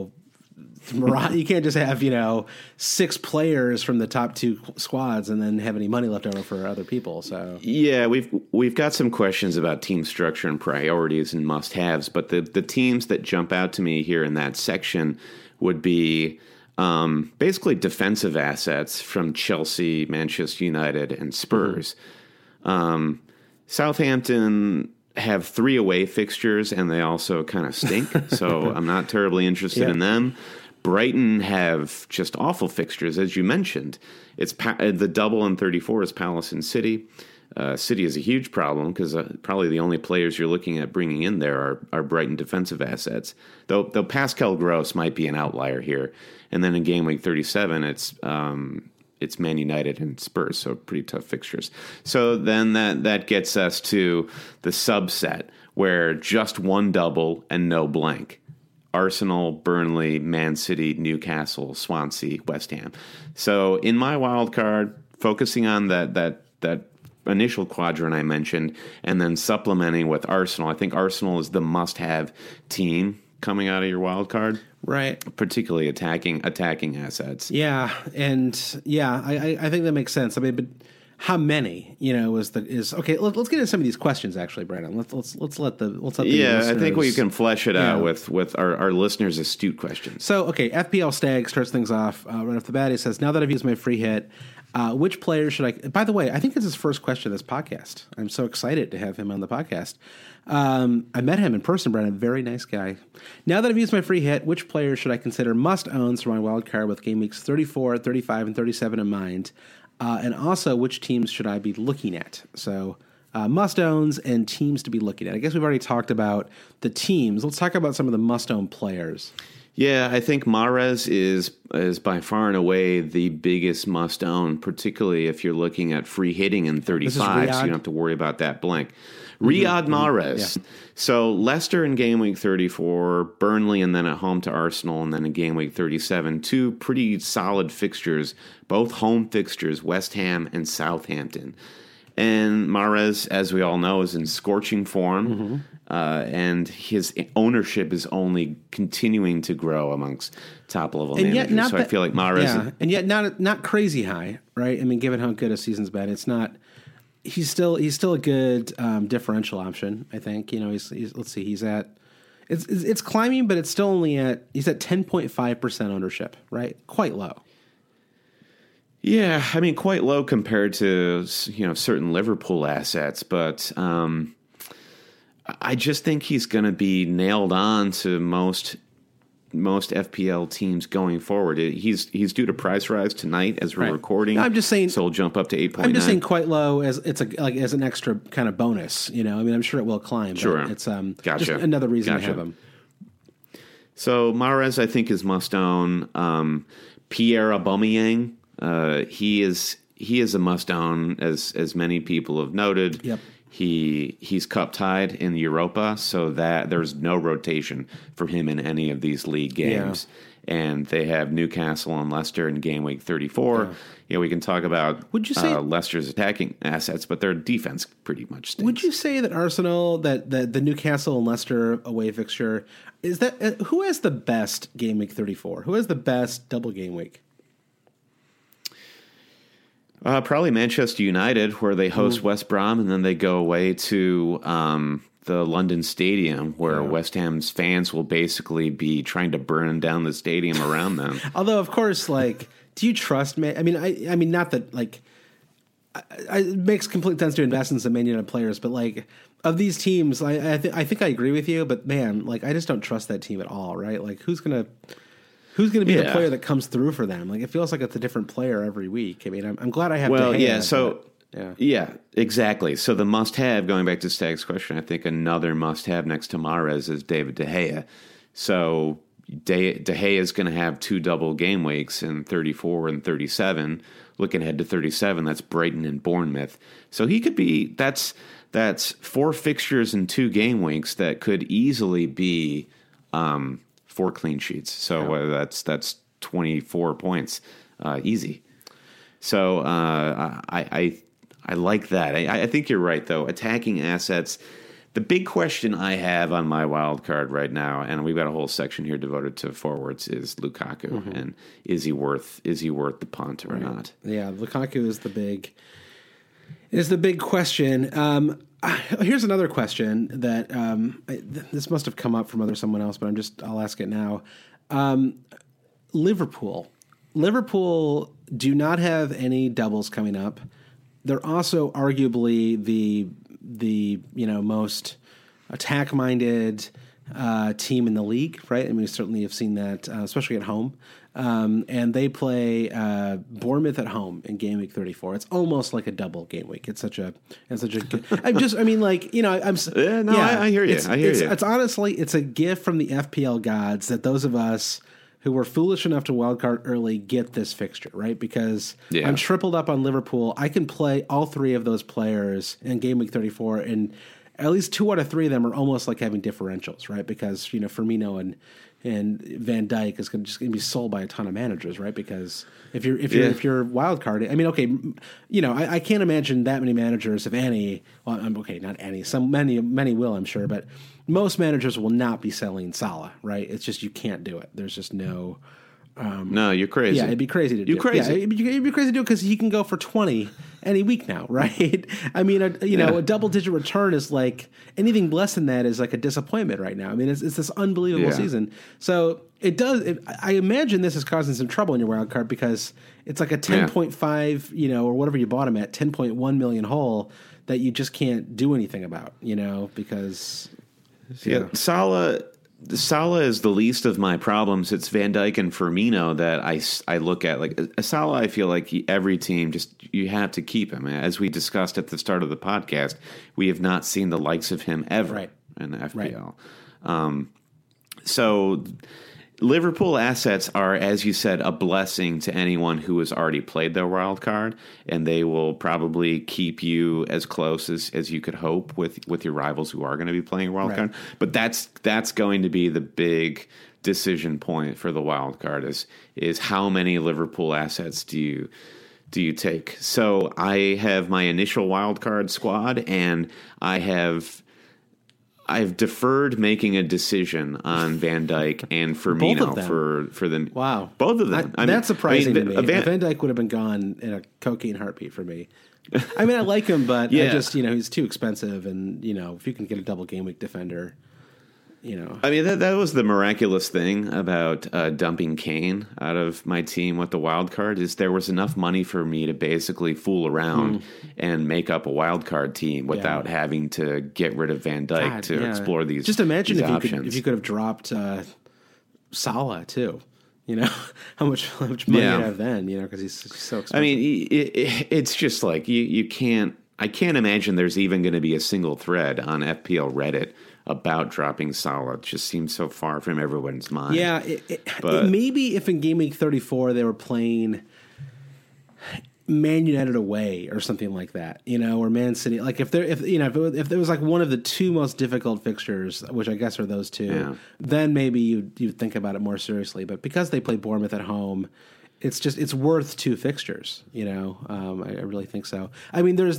you can't just have 6 players from the top 2 squads and then have any money left over for other people. So yeah, we've got some questions about team structure and priorities and must-haves, but the teams that jump out to me here in that section would be basically defensive assets from Chelsea, Manchester United, and Spurs. Mm-hmm. Southampton have 3 away fixtures, and they also kind of stink, so I'm not terribly interested in them. Brighton have just awful fixtures, as you mentioned. It's the double in 34 is Palace and City. City is a huge problem because probably the only players you're looking at bringing in there are Brighton defensive assets. Though Pascal Gross might be an outlier here. And then in game week 37, it's Man United and Spurs, so pretty tough fixtures. So then that gets us to the subset where just one double and no blank. Arsenal, Burnley, Man City, Newcastle, Swansea, West Ham. So in my wild card, focusing on that initial quadrant I mentioned, and then supplementing with Arsenal. I think Arsenal is the must-have team coming out of your wild card, right? Particularly attacking assets. Yeah, and I think that makes sense. I mean, but how many? Is okay. Let's get into some of these questions, actually, Brandon. Let's let the I think we can flesh it out with our listeners' astute questions. So, okay, FPL Stag starts things off right off the bat. He says, "Now that I've used my free hit, which player should I?" By the way, I think it's his first question of this podcast. I'm so excited to have him on the podcast. I met him in person, Brandon. Very nice guy. Now that I've used my free hit, which players should I consider must-owns for my wild card with game weeks 34, 35, and 37 in mind? And also, which teams should I be looking at? So, must-owns and teams to be looking at. I guess we've already talked about the teams. Let's talk about some of the must-own players. Yeah, I think Mahrez is by far and away the biggest must-own, particularly if you're looking at free hitting in 35, so you don't have to worry about that blank. Riyad Mahrez. Yeah. So Leicester in game week 34, Burnley, and then at home to Arsenal, and then in game week 37, 2 pretty solid fixtures, both home fixtures, West Ham and Southampton. And Mahrez, as we all know, is in scorching form, and his ownership is only continuing to grow amongst top-level managers. So I feel like Mahrez... and yet not crazy high, right? I mean, given how good a season's been, it's not... He's still a good differential option, I think. He's let's see, he's at... It's climbing, but it's still only he's at 10.5% ownership, right? Quite low. Yeah, I mean, quite low compared to certain Liverpool assets, but I just think he's going to be nailed on to most FPL teams going forward. He's due to price rise tonight as we're recording. I'm just saying, so he'll jump up to 8.9. I'm just saying quite low as it's as an extra kind of bonus. I mean, I'm sure it will climb. Sure, but it's gotcha. Just another reason to have him. So Mahrez, I think, is must own. Pierre Aubameyang, he is a must own, as many people have noted. Yep. He's cup tied in Europa, so that there's no rotation for him in any of these league games. Yeah. And they have Newcastle and Leicester in game week 34. Yeah. We can talk about Leicester's attacking assets, but their defense pretty much stinks. Would you say that Arsenal, that the Newcastle and Leicester away fixture, is that who has the best game week 34? Who has the best double game week? Probably Manchester United, where they host West Brom, and then they go away to the London Stadium, where West Ham's fans will basically be trying to burn down the stadium around them. Although, of course, do you trust Man? I mean, not that it makes complete sense to invest in some Man United players, but of these teams, I think I agree with you. But man, I just don't trust that team at all. Right? Who's gonna be the player that comes through for them? It feels like it's a different player every week. I mean, I'm glad I have. Well, De Gea, yeah, exactly. So the must-have, going back to Stag's question, I think another must-have next to Mahrez is David De Gea. So De Gea is going to have 2 double game weeks in 34 and 37. Looking ahead to 37, that's Brighton and Bournemouth. So he could be that's 4 fixtures in 2 game weeks that could easily be 4 clean sheets. So that's 24 points, easy. So I like that. I think you're right, though. Attacking assets. The big question I have on my wild card right now, and we've got a whole section here devoted to forwards, is Lukaku, and is he worth the punt or not? Yeah, Lukaku is the big question. Here's another question that this must have come up from someone else, but I'll ask it now. Liverpool do not have any doubles coming up. They're also arguably the most attack-minded team in the league, right? I mean, we certainly have seen that, especially at home. And they play Bournemouth at home in game week 34. It's almost like a double game week. It's such a good. I hear you. It's honestly, it's a gift from the FPL gods that those of us who were foolish enough to wildcard early get this fixture, right? Because I'm tripled up on Liverpool. I can play all 3 of those players in game week 34, and at least 2 out of 3 of them are almost like having differentials, right? Because Firmino and Van Dijk is just going to be sold by a ton of managers, right? Because if you're wild carding, I mean, okay, I can't imagine that many managers, if any. Well, okay, not any. Many will, I'm sure, but most managers will not be selling Salah, right? It's just you can't do it. There's just no. No, you're crazy. Yeah, it'd be crazy to do. You're crazy. Yeah, it'd be crazy to do because he can go for 20 any week now, right? I mean, a double-digit return is anything less than that is like a disappointment right now. I mean, it's this unbelievable season. So it does. I imagine this is causing some trouble in your wild card because it's like a 10.5, or whatever you bought him at, 10.1 million hole that you just can't do anything about, because Salah is the least of my problems. It's Van Dijk and Firmino that I look at. Salah, I feel like every team you have to keep him. As we discussed at the start of the podcast, we have not seen the likes of him ever in the FPL. Right. So Liverpool assets are, as you said, a blessing to anyone who has already played their wild card, and they will probably keep you as close as you could hope with your rivals who are going to be playing wild card. But that's going to be the big decision point for the wild card is how many Liverpool assets do you take? So I have my initial wild card squad, and I've deferred making a decision on Van Dijk and Firmino for them. Wow, both of them. That's surprising to me. Van Dijk would have been gone in a cocaine heartbeat for me. I mean, I like him, but I just he's too expensive, and if you can get a double game week defender, I mean, that was the miraculous thing about dumping Kane out of my team with the wild card is there was enough money for me to basically fool around and make up a wild card team without having to get rid of Van Dijk to explore these. Just imagine these if you could have dropped Salah too. How much money you'd have then? Because he's so expensive. I mean, it's just like you can't. I can't imagine there's even going to be a single thread on FPL Reddit about dropping Salah. It just seems so far from everyone's mind. Yeah, but maybe if in Game Week 34 they were playing Man United away or something like that, or Man City. Like if it was like one of the two most difficult fixtures, which I guess are those two, then maybe you'd think about it more seriously. But because they play Bournemouth at home, it's worth two fixtures. I really think so. I mean, there is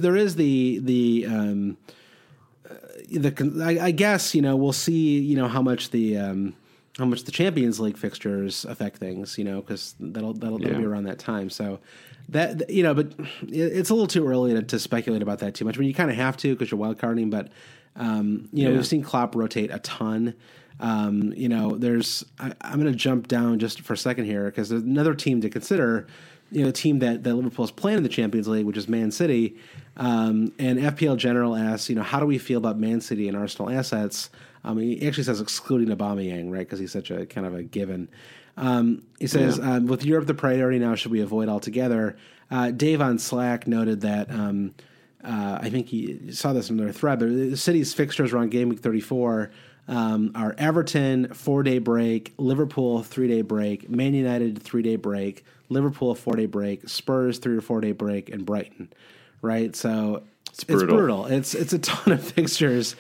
I guess we'll see how much the Champions League fixtures affect things, because that'll be around that time. So that but it's a little too early to speculate about that too much. I mean, you kind of have to because you're wild carding, but we've seen Klopp rotate a ton. I'm going to jump down just for a second here because there's another team to consider. The team that Liverpool's playing in the Champions League, which is Man City. And FPL General asks, how do we feel about Man City and Arsenal assets? He actually says excluding Aubameyang, right? Because he's such a kind of a given. He says, with Europe the priority now, should we avoid altogether? Dave on Slack noted that I think he saw this in their thread, but the City's fixtures around Game Week 34 are Everton, 4-day break, Liverpool, 3-day break, Man United, 3-day break, Liverpool, 4-day break, Spurs, 3 or 4-day break, and Brighton, right? So it's brutal. It's a ton of fixtures.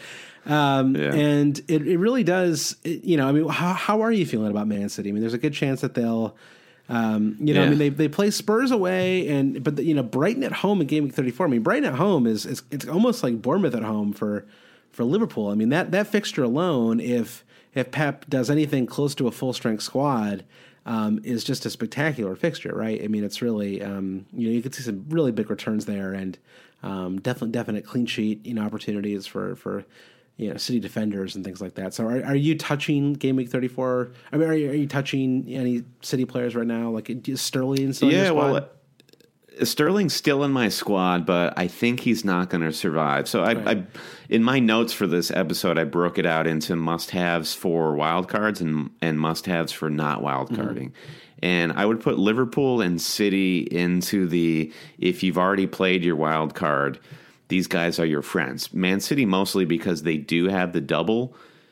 And it really does, how are you feeling about Man City? I mean, there's a good chance that they'll, I mean, they play Spurs away but Brighton at home in Game Week 34. I mean, Brighton at home it's almost like Bournemouth at home for Liverpool. I mean, that fixture alone, if Pep does anything close to a full strength squad, is just a spectacular fixture, right? I mean, it's really, you could see some really big returns there and definite clean sheet, opportunities for City defenders and things like that. So are you touching Game Week 34? I mean, are you touching any City players right now? Like is Sterling still in your squad? Well, Sterling's still in my squad, but I think he's not going to survive. So I in my notes for this episode, I broke it out into must-haves for wildcards and must-haves for not wildcarding. And I would put Liverpool and City into the, if you've already played your wild card, these guys are your friends. Man City mostly because they do have the double.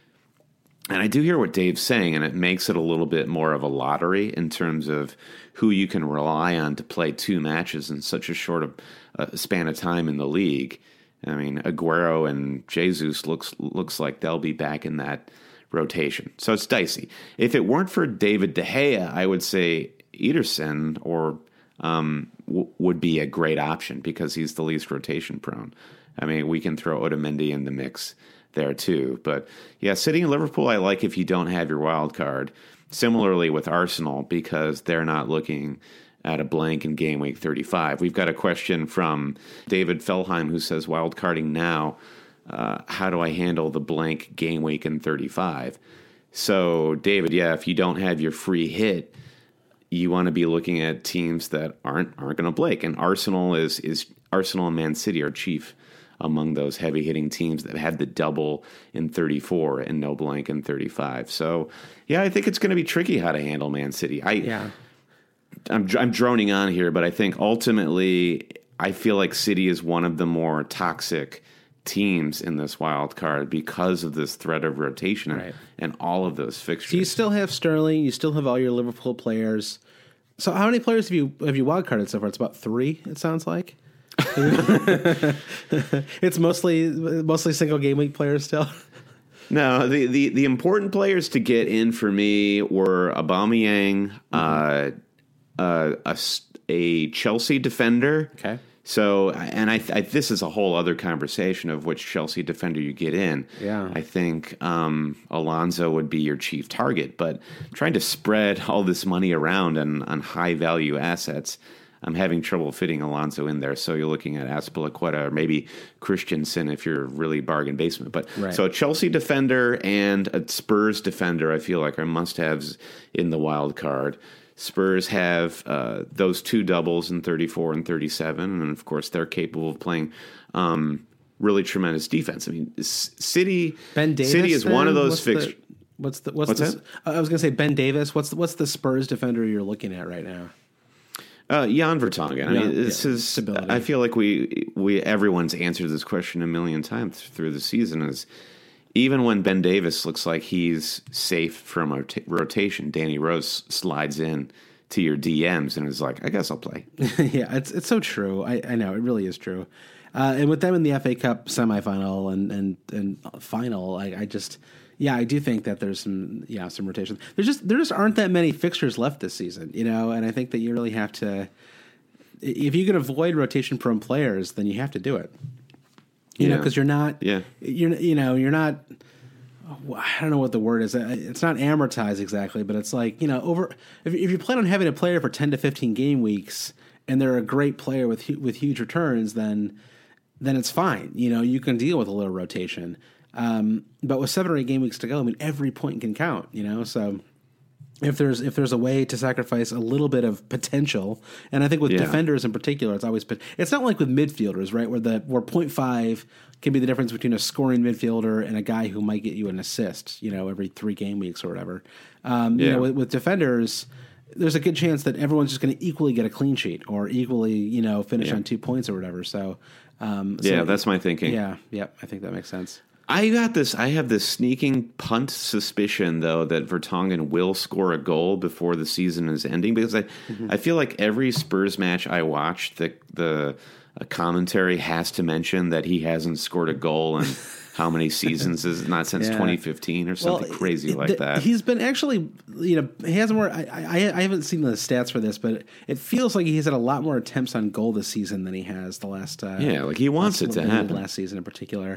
And I do hear what Dave's saying, and it makes it a little bit more of a lottery in terms of who you can rely on to play two matches in such a short span of time in the league. I mean, Aguero and Jesus looks like they'll be back in that rotation. So it's dicey. If it weren't for David De Gea, I would say Ederson or would be a great option because he's the least rotation prone. I mean, we can throw Otamendi in the mix there too. But yeah, City and Liverpool, I like if you don't have your wild card. Similarly with Arsenal, because they're not looking at a blank in Game Week 35. We've got a question from David Felheim who says, wild carding now, how do I handle the blank Game Week in 35? So, David, if you don't have your free hit, you want to be looking at teams that aren't going to blank. And Arsenal is Arsenal and Man City are chief among those heavy hitting teams that had the double in 34 and no blank in 35. So, I think it's going to be tricky how to handle Man City. I'm droning on here, but I think ultimately I feel like City is one of the more toxic teams in this wild card because of this threat of rotation and all of those fixtures. So you still have Sterling, you still have all your Liverpool players. So how many players have you wild carded so far? It's about 3, it sounds like. It's mostly single game week players still. No, the important players to get in for me were Aubameyang, a Chelsea defender. Okay. So, and I this is a whole other conversation of which Chelsea defender you get in. Yeah. I think Alonso would be your chief target, but trying to spread all this money around on high value assets, I'm having trouble fitting Alonso in there. So you're looking at Azpilicueta or maybe Christensen if you're really bargain basement. But so a Chelsea defender and a Spurs defender, I feel like are must-haves in the wild card. Spurs have those two doubles in 34 and 37, and of course they're capable of playing really tremendous defense. I mean, City is one of those fixtures. What's that? I was going to say Ben Davis. What's the Spurs defender you're looking at right now? Jan Vertonghen. I mean, this is stability. I feel like everyone's answered this question a million times through the season. Is even when Ben Davis looks like he's safe from rotation, Danny Rose slides in to your DMs and is like, I guess I'll play. Yeah, it's so true. I know, it really is true. And with them in the FA Cup semifinal and final, I do think that there's some rotation. There just aren't that many fixtures left this season, and I think that you really have to, if you can avoid rotation prone players, then you have to do it. Because you're not, you're not. I don't know what the word is. It's not amortized exactly, but it's like if you plan on having a player for 10 to 15 game weeks and they're a great player with huge returns, then it's fine. You can deal with a little rotation. But with 7 or 8 game weeks to go, I mean, every point can count. So if there's a way to sacrifice a little bit of potential, and I think with defenders in particular, it's not like with midfielders, right? Where 0.5 can be the difference between a scoring midfielder and a guy who might get you an assist, every 3 game weeks or whatever. With defenders, there's a good chance that everyone's just going to equally get a clean sheet or equally, finish on 2 points or whatever. So that's my thinking. Yeah, I think that makes sense. I have this sneaking punt suspicion, though, that Vertonghen will score a goal before the season is ending, because I feel like every Spurs match I watch, the commentary has to mention that he hasn't scored a goal in how many seasons is it? Not since 2015 or something crazy like that. He's been actually, he hasn't more. I haven't seen the stats for this, but it feels like he's had a lot more attempts on goal this season than he has the last. Like he wants it to happen. Last season in particular.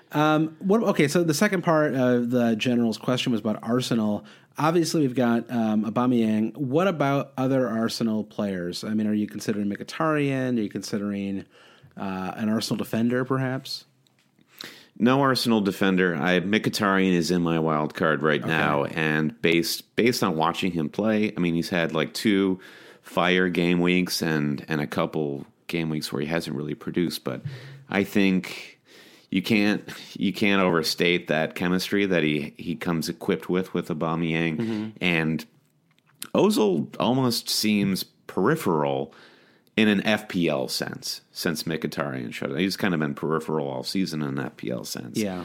So the second part of the general's question was about Arsenal. Obviously, we've got Aubameyang. What about other Arsenal players? I mean, are you considering Mkhitaryan? Are you considering an Arsenal defender, perhaps? No Arsenal defender. Mkhitaryan is in my wild card right now, and based on watching him play, I mean, he's had like 2 fire game weeks and a couple game weeks where he hasn't really produced. But I think you can't overstate that chemistry that he comes equipped with Aubameyang, and Ozil almost seems peripheral in an FPL sense since Mkhitaryan showed up. He's kind of been peripheral all season in an FPL sense. Yeah.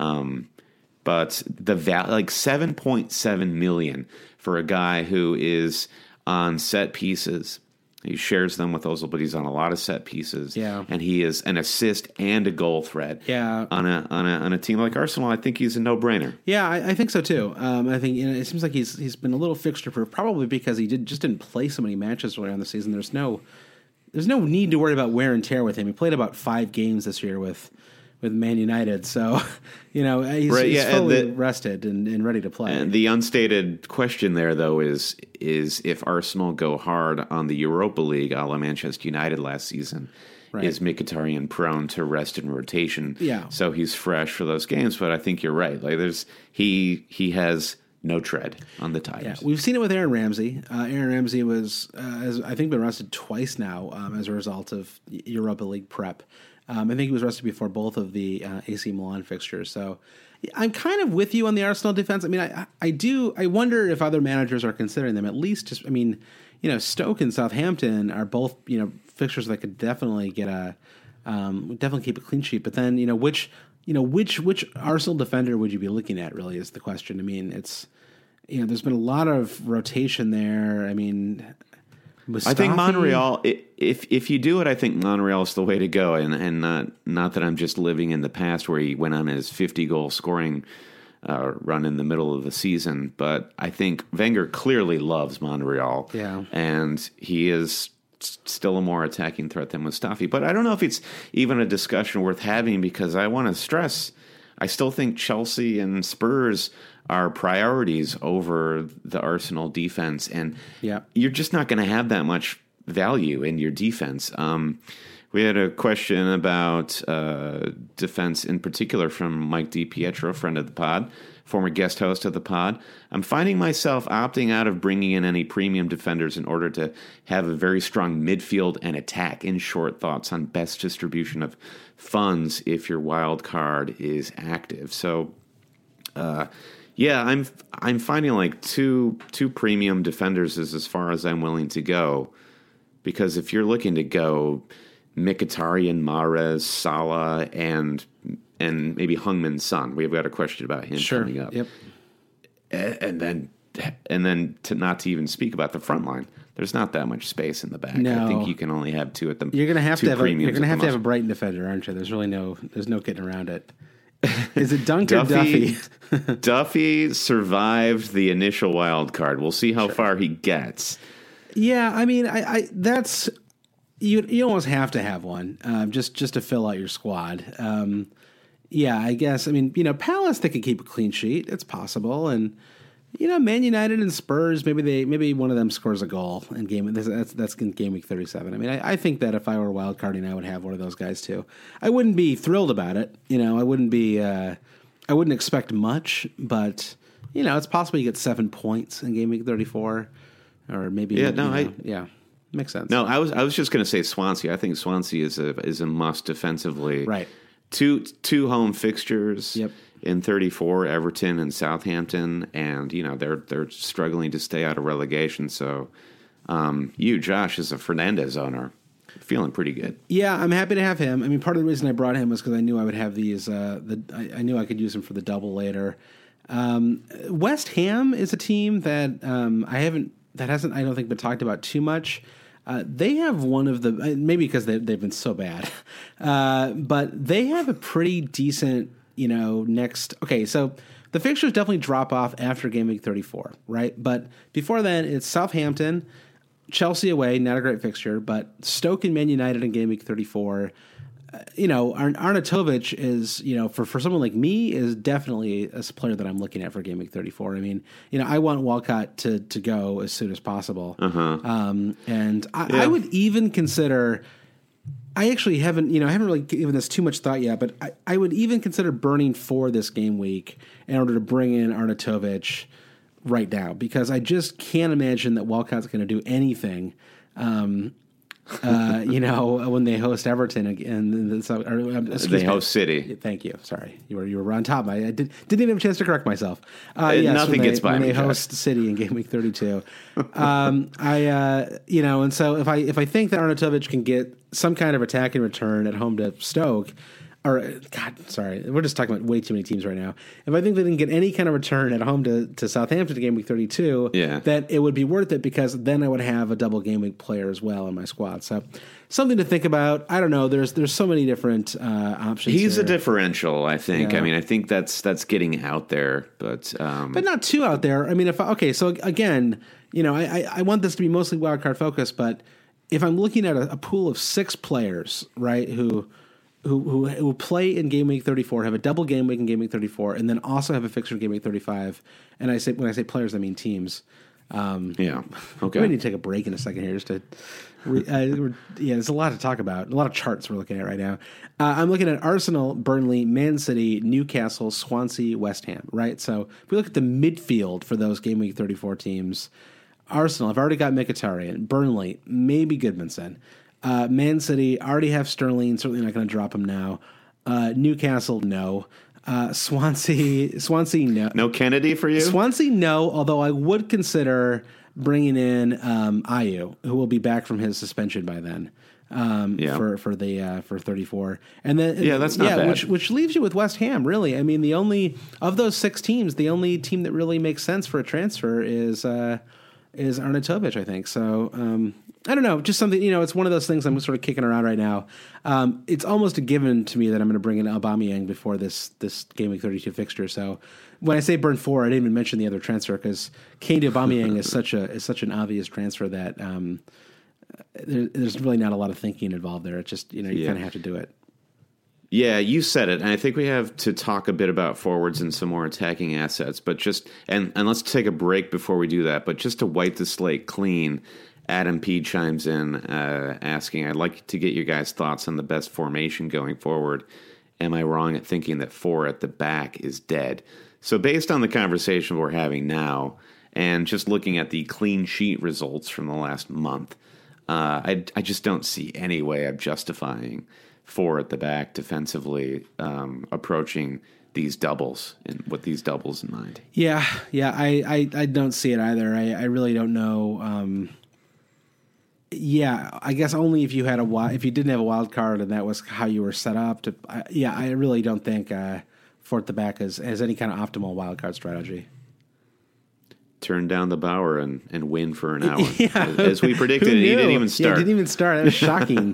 But the like 7.7 million for a guy who is on set pieces. He shares them with Ozil, but he's on a lot of set pieces. Yeah. And he is an assist and a goal threat. Yeah. On a team like Arsenal, I think he's a no-brainer. Yeah, I think so too. I think it seems like he's been a little fixture-proof, probably because he didn't play so many matches early on the season. There's no need to worry about wear and tear with him. He played about 5 games this year with Man United, so he's fully rested and ready to play. And the unstated question there, though, is if Arsenal go hard on the Europa League, a la Manchester United last season, is Mkhitaryan prone to rest and rotation? Yeah, so he's fresh for those games. But I think you're right. Like he has no tread on the tires. Yeah, we've seen it with Aaron Ramsey. Aaron Ramsey has I think been rested twice now as a result of Europa League prep. I think he was rested before both of the AC Milan fixtures. So I'm kind of with you on the Arsenal defense. I mean, I wonder if other managers are considering them. At least, Stoke and Southampton are both, fixtures that could definitely get definitely keep a clean sheet. But then, which Arsenal defender would you be looking at? Really, is the question. I mean, it's there's been a lot of rotation there. I mean, Mustafi? I think Monreal. If you do it, I think Monreal is the way to go, and not that I'm just living in the past where he went on his 50-goal scoring run in the middle of the season. But I think Wenger clearly loves Monreal, and he is still a more attacking threat than Mustafi. But I don't know if it's even a discussion worth having, because I want to stress, I still think Chelsea and Spurs are priorities over the Arsenal defense, and you're just not going to have that much value in your defense. We had a question about defense in particular from Mike DiPietro, friend of the pod, former guest host of the pod. I'm finding myself opting out of bringing in any premium defenders in order to have a very strong midfield and attack. In short, thoughts on best distribution of funds if your wild card is active. So, yeah, I'm finding like two premium defenders is as far as I'm willing to go, because if you're looking to go Mkhitaryan, Mahrez, Salah, and maybe Heung-min Son. We've got a question about him coming up. Yep. And then not to even speak about the front line. There's not that much space in the back. No. I think you can only have two at the. You're going to have to have a a Brighton defender, aren't you? There's no getting around it. Is it Dunk or Duffy? Duffy survived the initial wild card. We'll see how far he gets. Yeah, I mean, I that's you almost have to have one just to fill out your squad. Yeah, I guess. I mean, Palace, they could keep a clean sheet. It's possible, and Man United and Spurs, maybe one of them scores a goal in game. That's in game week 37. I mean, I think that if I were wildcarding, I would have one of those guys too. I wouldn't be thrilled about it. I wouldn't be. I wouldn't expect much, but it's possible you get 7 points in game week 34, or maybe. Yeah, makes sense. No, I was just going to say Swansea. I think Swansea is a must defensively. Right. Two home fixtures. Yep. In 34, Everton and Southampton, and they're struggling to stay out of relegation. So, you, Josh, as a Fernandez owner, feeling pretty good. Yeah, I'm happy to have him. I mean, part of the reason I brought him was because I knew I would have these. I knew I could use him for the double later. West Ham is a team that hasn't I don't think been talked about too much. They have one of the maybe because they've been so bad, but they have a pretty decent. Next. Okay, so the fixtures definitely drop off after game week 34, right? But before then, it's Southampton, Chelsea away, not a great fixture, but Stoke and Man United in game week 34. Arnautovic is, for someone like me, is definitely a player that I'm looking at for game week 34. I mean, I want Walcott to go as soon as possible. And I would even consider. I actually haven't really given this too much thought yet, but I would even consider burning for this game week in order to bring in Arnautovic right now, because I just can't imagine that Walcott's going to do anything, when they host Everton again. They host City. Thank you. Sorry, you were on top. I didn't even have a chance to correct myself. Nothing gets by me. When they host City in game week 32, and so if I think that Arnautovic can get some kind of attacking return at home to Stoke, we're just talking about way too many teams right now. If I think they can get any kind of return at home to Southampton to game week 32, that it would be worth it, because then I would have a double game week player as well in my squad. So something to think about. I don't know. There's so many different options. He's here. A differential, I think. Yeah. I mean, I think that's getting out there, but not too out there. I mean, so again, I want this to be mostly wildcard focused, but if I'm looking at a pool of 6 players, right, who play in game week 34, have a double game week in game week 34, and then also have a fixture in game week 35. And when I say players, I mean teams. Yeah. Okay. We need to take a break in a second here just to. There's a lot to talk about. A lot of charts we're looking at right now. I'm looking at Arsenal, Burnley, Man City, Newcastle, Swansea, West Ham. Right. So if we look at the midfield for those game week 34 teams, Arsenal, I've already got Mkhitaryan. Burnley, maybe Goodmanson. Man City, already have Sterling, certainly not going to drop him now. Newcastle, no. Swansea, no. No Kennedy for you? Swansea, no, although I would consider bringing in Ayew, who will be back from his suspension by then. For 34. And then that's not bad. Which leaves you with West Ham, really. I mean, the only of those 6 teams, the only team that really makes sense for a transfer is Arnautovic, I think. So I don't know, just something, it's one of those things I'm sort of kicking around right now. It's almost a given to me that I'm going to bring in Aubameyang before this game week 32 fixture. So when I say burn 4, I didn't even mention the other transfer, because Kane to Aubameyang is such an obvious transfer that there's really not a lot of thinking involved there. It's just, you kind of have to do it. Yeah, you said it, and I think we have to talk a bit about forwards and some more attacking assets. But and let's take a break before we do that. But just to wipe the slate clean, Adam P. chimes in asking, I'd like to get your guys' thoughts on the best formation going forward. Am I wrong at thinking that 4 at the back is dead? So based on the conversation we're having now, and just looking at the clean sheet results from the last month, I just don't see any way of justifying 4 at the back defensively approaching these doubles and with these doubles in mind. Yeah, I don't see it either. I really don't know. Yeah, I guess only if you had if you didn't have a wild card and that was how you were set up. I really don't think 4 at the back has any kind of optimal wild card strategy. Turn down the Bauer and win for an hour. As we predicted, he didn't even start. Yeah, didn't even start. That was shocking.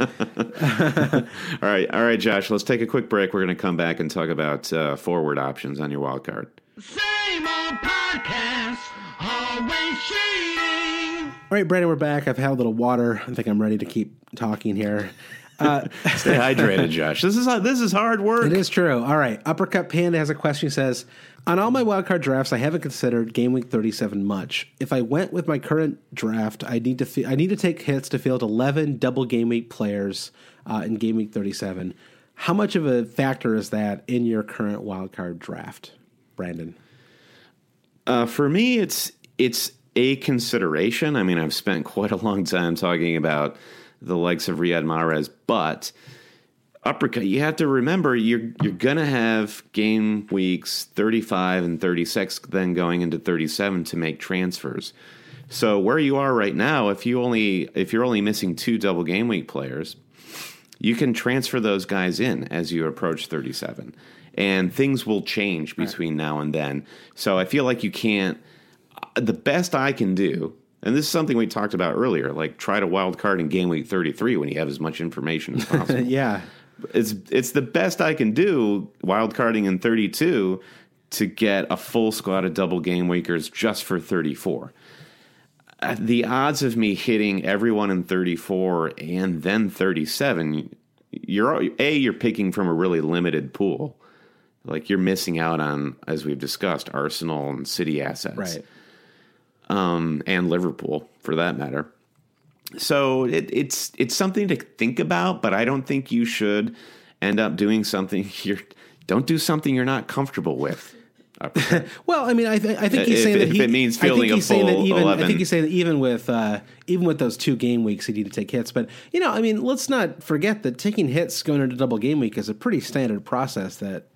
All right, Josh, let's take a quick break. We're going to come back and talk about forward options on your wild card. Same old podcast, always cheating. All right, Brandon, we're back. I've had a little water. I think I'm ready to keep talking here. Stay hydrated, Josh. This is hard work. It is true. All right. Uppercut Panda has a question. He says, on all my wildcard drafts, I haven't considered Game Week 37 much. If I went with my current draft, I need to take hits to field 11 double Game Week players in Game Week 37. How much of a factor is that in your current wildcard draft, Brandon? For me, it's a consideration. I mean, I've spent quite a long time talking about the likes of Riyad Mahrez, but Uppercut, you have to remember you're going to have game weeks 35 and 36, then going into 37 to make transfers. So where you are right now, if you're only missing 2 double game week players, you can transfer those guys in as you approach 37, and things will change between now and then. So I feel like you can't. The best I can do. And this is something we talked about earlier, like try to wild card in game week 33 when you have as much information as possible. Yeah. It's the best I can do wild carding in 32 to get a full squad of double game weekers just for 34. The odds of me hitting everyone in 34 and then 37, you're picking from a really limited pool. Like you're missing out on, as we've discussed, Arsenal and City assets. Right. And Liverpool, for that matter. So it's something to think about, but I don't think you should end up doing something don't do something you're not comfortable with. Well, I mean, I think he's saying that if it means fielding a full 11. I think he's saying that even with those 2 game weeks, you need to take hits. But I mean, let's not forget that taking hits going into double game week is a pretty standard process. That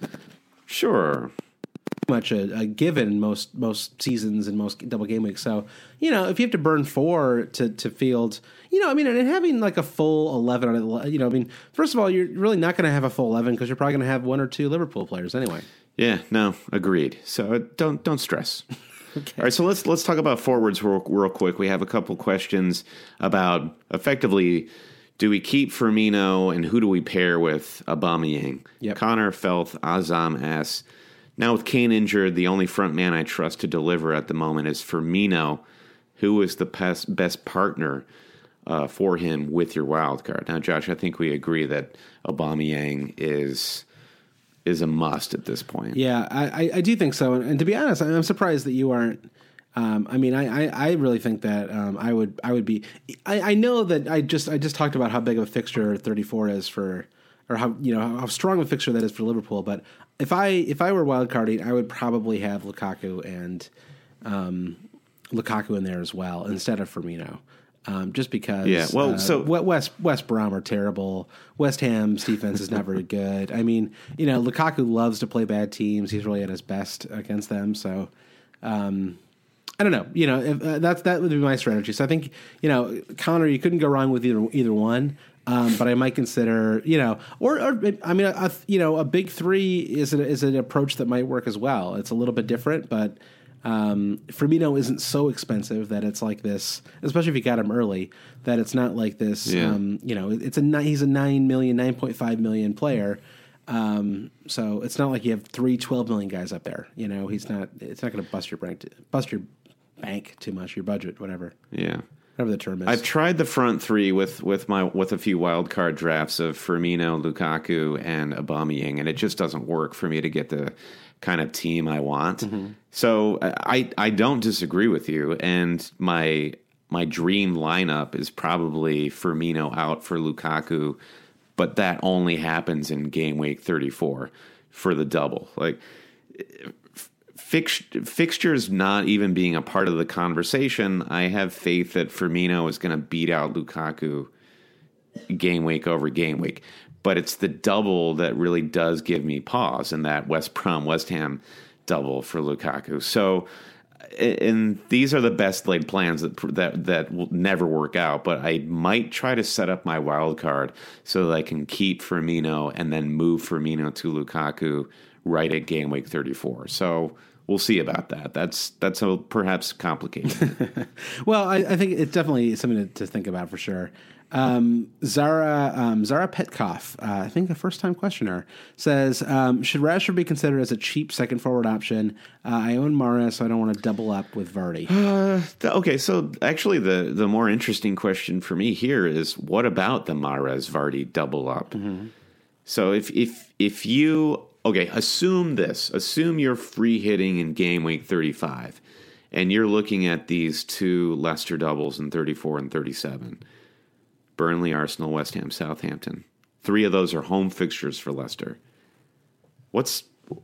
sure. Much a given most seasons and most double game weeks. So, if you have to burn 4 to field, I mean, and having like a full 11 on it, I mean, first of all, you're really not going to have a full 11 because you're probably going to have 1 or 2 Liverpool players anyway. Yeah, no, agreed. So don't stress. Okay. All right, so let's talk about forwards real quick. We have a couple questions about effectively, do we keep Firmino and who do we pair with Aubameyang? Yep. Connor Felth Azam asks, now with Kane injured, the only front man I trust to deliver at the moment is Firmino. Who is the best partner for him with your wild card? Now, Josh, I think we agree that Aubameyang is a must at this point. Yeah, I do think so. And to be honest, I'm surprised that you aren't. I mean, I really think that I would be. I know that I just talked about how big of a fixture 34 is for, or how strong of a fixture that is for Liverpool. But if I were wild carding, I would probably have Lukaku and Lukaku in there as well instead of Firmino. Just because, so West Brom are terrible. West Ham's defense is not very good. I mean, Lukaku loves to play bad teams. He's really at his best against them. So, I don't know. That would be my strategy. So I think, Connor, you couldn't go wrong with either one. But I might consider, a big 3 is an approach that might work as well. It's a little bit different, but. Firmino isn't so expensive that it's like this, especially if you got him early, that it's not like this, yeah. He's a 9.5 million player. So it's not like you have 12 million guys up there, it's not going to bust your bank too much, your budget, whatever. Yeah. Whatever the term is. I've tried the front 3 with a few wild card drafts of Firmino, Lukaku, and Aubameyang, and it just doesn't work for me to get the kind of team I want. Mm-hmm. So I don't disagree with you, and my my dream lineup is probably Firmino out for Lukaku, but that only happens in game week 34 for the double. Like fixtures not even being a part of the conversation, I have faith that Firmino is going to beat out Lukaku game week over game week. But it's the double that really does give me pause, in that West Ham double for Lukaku. So, and these are the best laid plans that will never work out. But I might try to set up my wild card so that I can keep Firmino and then move Firmino to Lukaku right at game week 34. So we'll see about that. That's perhaps complicated. Well, I think it's definitely something to think about for sure. Zara Petkoff, I think a first-time questioner, says, should Rashford be considered as a cheap second forward option? I own Mahrez, so I don't want to double up with Vardy. Okay, so actually the more interesting question for me here is, what about the Mahrez-Vardy double up? Mm-hmm. So if you... Okay, assume you're free hitting in game week 35, and you're looking at these two Leicester doubles in 34 and 37. Burnley, Arsenal, West Ham, Southampton. 3 of those are home fixtures for Leicester. What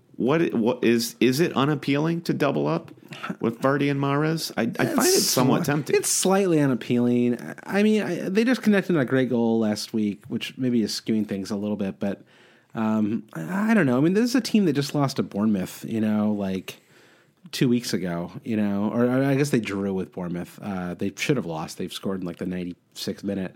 is it unappealing to double up with Vardy and Mahrez? I find it somewhat tempting. It's slightly unappealing. I mean, they just connected on a great goal last week, which maybe is skewing things a little bit, but I don't know. I mean, this is a team that just lost to Bournemouth, like 2 weeks ago, or I guess they drew with Bournemouth. They should have lost. They've scored in like the 96th minute.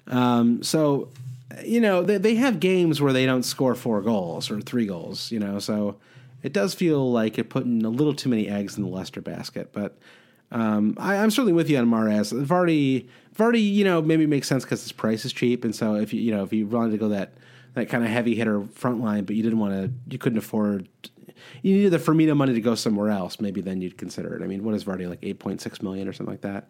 So, they have games where they don't score 4 goals or 3 goals, so it does feel like you're putting a little too many eggs in the Leicester basket. But I'm certainly with you on Mahrez. Vardy, maybe makes sense because his price is cheap. And so if you wanted to go that kind of heavy hitter front line, but you couldn't afford, you needed the Firmino money to go somewhere else, maybe then you'd consider it. I mean, what is Vardy, like 8.6 million or something like that?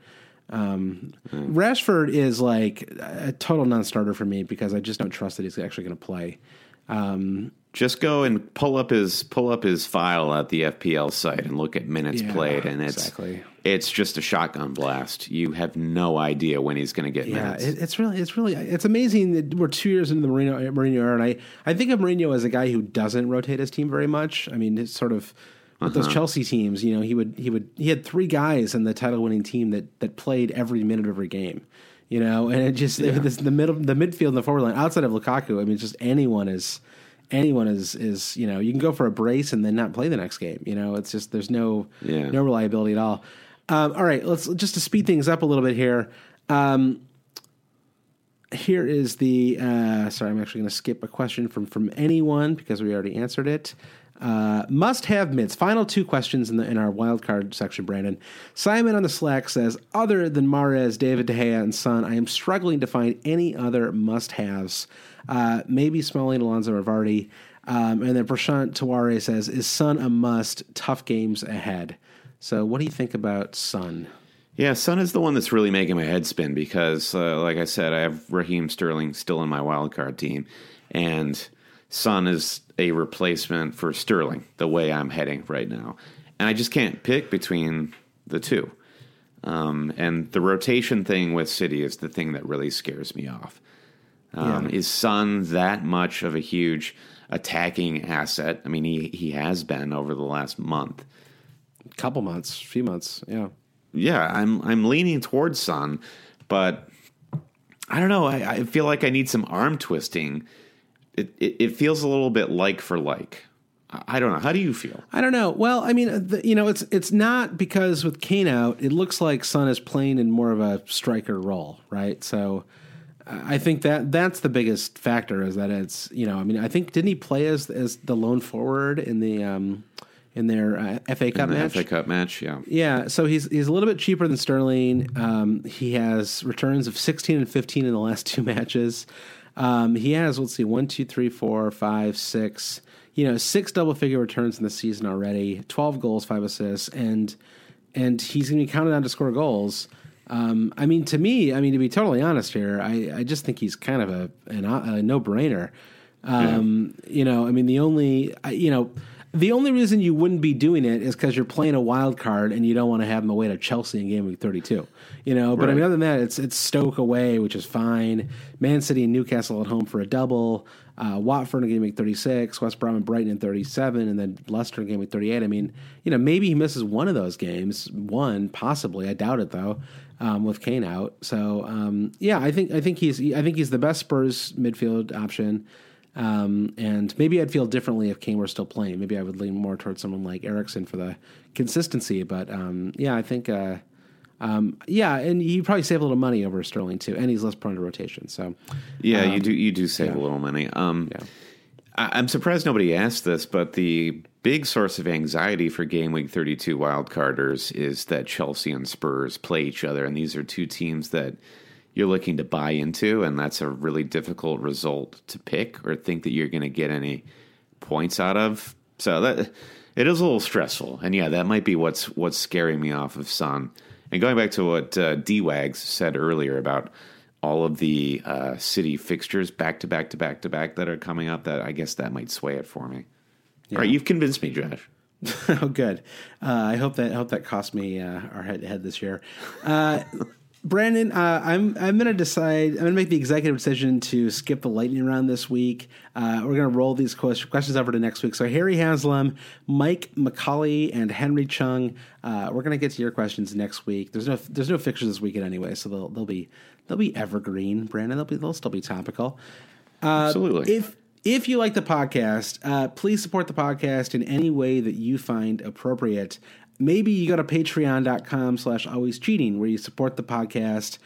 Rashford is like a total non-starter for me because I just don't trust that he's actually going to play. Just go and pull up his file at the FPL site and look at minutes played, and it's just a shotgun blast. You have no idea when he's going to get minutes. It's amazing that we're 2 years into the Mourinho era, and I think of Mourinho as a guy who doesn't rotate his team very much. I mean, it's sort of with those Chelsea teams. He had 3 guys in the title-winning team that played every minute of every game. And it just the midfield and the forward line outside of Lukaku. I mean, just anyone is you can go for a brace and then not play the next game. It's just there's no reliability at all. All right, let's just to speed things up a little bit here. Here is the sorry, I'm actually going to skip a question from anyone because we already answered it. Must-have mids. Final 2 questions in our wildcard section, Brandon. Simon on the Slack says, other than Mahrez, David De Gea, and Son, I am struggling to find any other must-haves. Maybe Smalling, Alonso, or Vardy. And then Prashant Tawari says, is Son a must? Tough games ahead. So what do you think about Son? Yeah, Son is the one that's really making my head spin because, like I said, I have Raheem Sterling still in my wildcard team. And Son is a replacement for Sterling, the way I'm heading right now. And I just can't pick between the two. And the rotation thing with City is the thing that really scares me off. Is Son that much of a huge attacking asset? I mean, he has been over the last few months, yeah. Yeah, I'm leaning towards Son, but I don't know. I feel like I need some arm twisting. It feels a little bit like for like. I don't know. How do you feel? I don't know. Well, I mean, it's not because with Kane out, it looks like Son is playing in more of a striker role, right? So I think that's the biggest factor is that it's, I mean, I think didn't he play as the lone forward in their FA Cup match? FA Cup match, yeah. Yeah, so he's a little bit cheaper than Sterling. He has returns of 16 and 15 in the last 2 matches. He has, 1, 2, 3, 4, 5, 6, 6 double-figure returns in the season already, 12 goals, 5 assists, and he's going to be counted on to score goals. I mean, to be totally honest here, I just think he's kind of a no-brainer. I mean, The only reason you wouldn't be doing it is because you're playing a wild card and you don't want to have them away to Chelsea in game week 32. But I mean, other than that, it's Stoke away, which is fine. Man City and Newcastle at home for a double. Watford in game week 36, West Brom and Brighton in 37, and then Leicester in game week 38. I mean, maybe he misses one of those games. One, possibly. I doubt it though. With Kane out. So I think he's the best Spurs midfield option. And maybe I'd feel differently if Kane were still playing. Maybe I would lean more towards someone like Eriksen for the consistency. But I think and you probably save a little money over Sterling too, and he's less prone to rotation. So you do save a little money. I'm surprised nobody asked this, but the big source of anxiety for game week 32 wildcarders is that Chelsea and Spurs play each other, and these are two teams that you're looking to buy into, and that's a really difficult result to pick or think that you're going to get any points out of. So that it is a little stressful, and that might be what's scaring me off of Son. And going back to what D-Wags said earlier about all of the City fixtures back to back that are coming up, that I guess that might sway it for me. Yeah. All right, you've convinced me, Josh. Oh, good. I hope that cost me our head this year. Brandon, I'm going to decide. I'm going to make the executive decision to skip the lightning round this week. We're going to roll these questions over to next week. So Harry Haslam, Mike McCauley, and Henry Chung. We're going to get to your questions next week. There's no fixtures this weekend anyway, so they'll be evergreen, Brandon. They'll still be topical. Absolutely. If you like the podcast, please support the podcast in any way that you find appropriate. Maybe you go to patreon.com/alwayscheating where you support the podcast.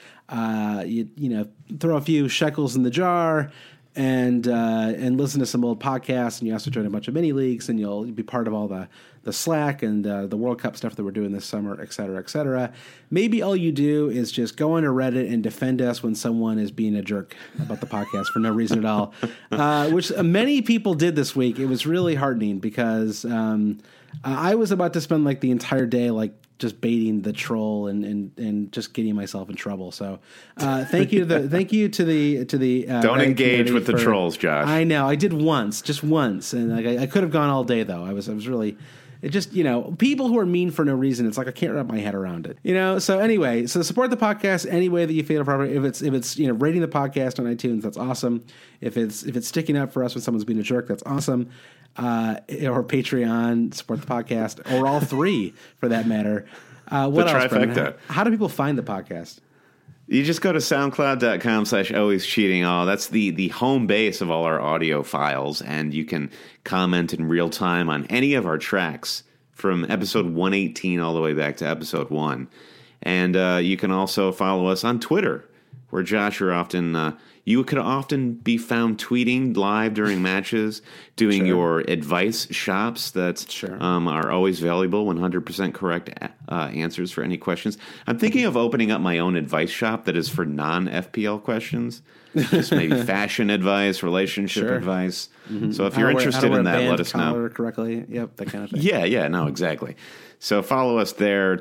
You throw a few shekels in the jar and listen to some old podcasts, and you also join a bunch of mini leagues, and you'll be part of all the Slack and the World Cup stuff that we're doing this summer, et cetera, et cetera. Maybe all you do is just go onto Reddit and defend us when someone is being a jerk about the podcast for no reason at all, which many people did this week. It was really heartening because I was about to spend the entire day just baiting the troll and just getting myself in trouble. So thank you to the don't engage with the trolls, Josh. I know I did just once, and I could have gone all day though. I was really. It just, people who are mean for no reason, it's I can't wrap my head around it. So anyway, support the podcast any way that you feel appropriate. If it's rating the podcast on iTunes, that's awesome. If it's sticking up for us when someone's being a jerk, that's awesome. Or Patreon, support the podcast, or all three for that matter. What else, Brendan? How do people find the podcast? You just go to soundcloud.com/alwayscheating. Oh, that's the home base of all our audio files, and you can comment in real time on any of our tracks from episode 118 all the way back to episode 1. And you can also follow us on Twitter, where Josh you could often be found tweeting live during matches, doing your advice shops that are always valuable, 100% correct answers for any questions. I'm thinking of opening up my own advice shop that is for non-FPL questions, just maybe fashion advice, relationship advice. Mm-hmm. So if you're interested in that, let us know. Correctly. Yep, that kind of thing. Yeah, no, exactly. So follow us there,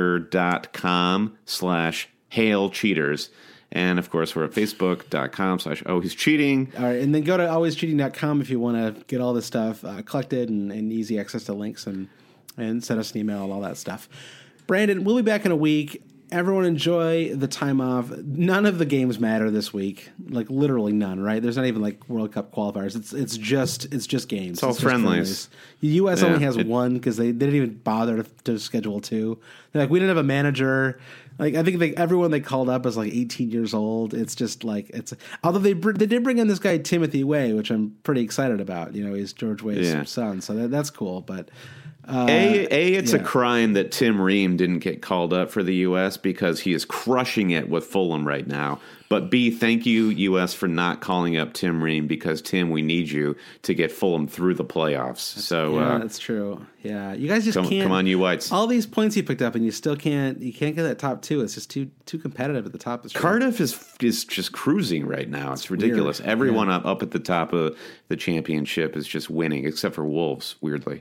twitter.com/hailcheaters. And, of course, we're at facebook.com/alwayscheating. All right, and then go to alwayscheating.com if you want to get all this stuff collected and easy access to links and send us an email and all that stuff. Brandon, we'll be back in a week. Everyone enjoy the time off. None of the games matter this week, literally none. Right? There's not even World Cup qualifiers. It's just games. It's all friendlies. The U.S. only has one because they didn't even bother to schedule two. They're we didn't have a manager. I think everyone they called up is 18 years old. It's just although they did bring in this guy Timothy Way, which I'm pretty excited about. He's George Way's son, so that's cool. But it's a crime that Tim Ream didn't get called up for the U.S. because he is crushing it with Fulham right now. But B, thank you, U.S., for not calling up Tim Ream because, Tim, we need you to get Fulham through the playoffs. That's true. Yeah, you guys just can't. Come on, you Whites. All these points you picked up, and you still can't. You can't get that top two. It's just too competitive at the top. Cardiff is just cruising right now. It's ridiculous. Weird. Everyone up at the top of the championship is just winning, except for Wolves. Weirdly.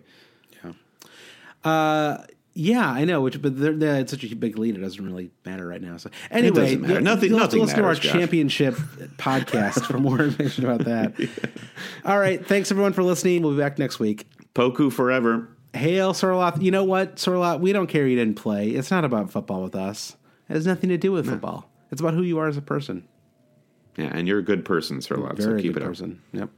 Yeah, I know. But it's such a big lead; it doesn't really matter right now. So anyway, it doesn't matter. Nothing listen matters, to our Josh. championship podcast for more information about that. All right, thanks everyone for listening. We'll be back next week. Poku forever. Hail Sorloth. You know what, Sorloth? We don't care you didn't play. It's not about football with us. It has nothing to do with football. It's about who you are as a person. Yeah, and you're a good person, Sorloth, so keep it up. Person. Yep.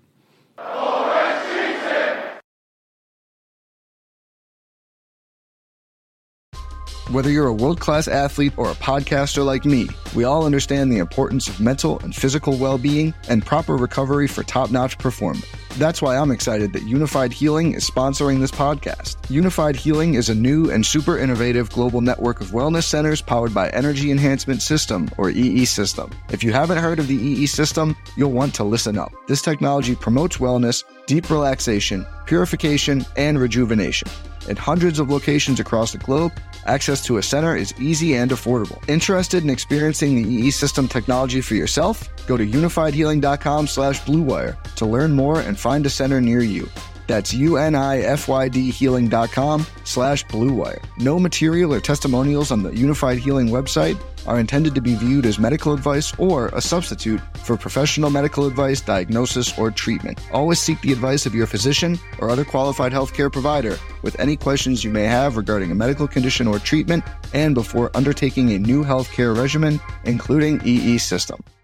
Whether you're a world-class athlete or a podcaster like me, we all understand the importance of mental and physical well-being and proper recovery for top-notch performance. That's why I'm excited that Unified Healing is sponsoring this podcast. Unified Healing is a new and super innovative global network of wellness centers powered by Energy Enhancement System, or EE System. If you haven't heard of the EE System, you'll want to listen up. This technology promotes wellness, deep relaxation, purification, and rejuvenation. At hundreds of locations across the globe, access to a center is easy and affordable. Interested in experiencing the EE System technology for yourself? Go to unifiedhealing.com/bluewire to learn more and find a center near you. That's unifydhealing.com/bluewire. No material or testimonials on the Unified Healing website are intended to be viewed as medical advice or a substitute for professional medical advice, diagnosis, or treatment. Always seek the advice of your physician or other qualified healthcare provider with any questions you may have regarding a medical condition or treatment and before undertaking a new healthcare regimen, including EE System.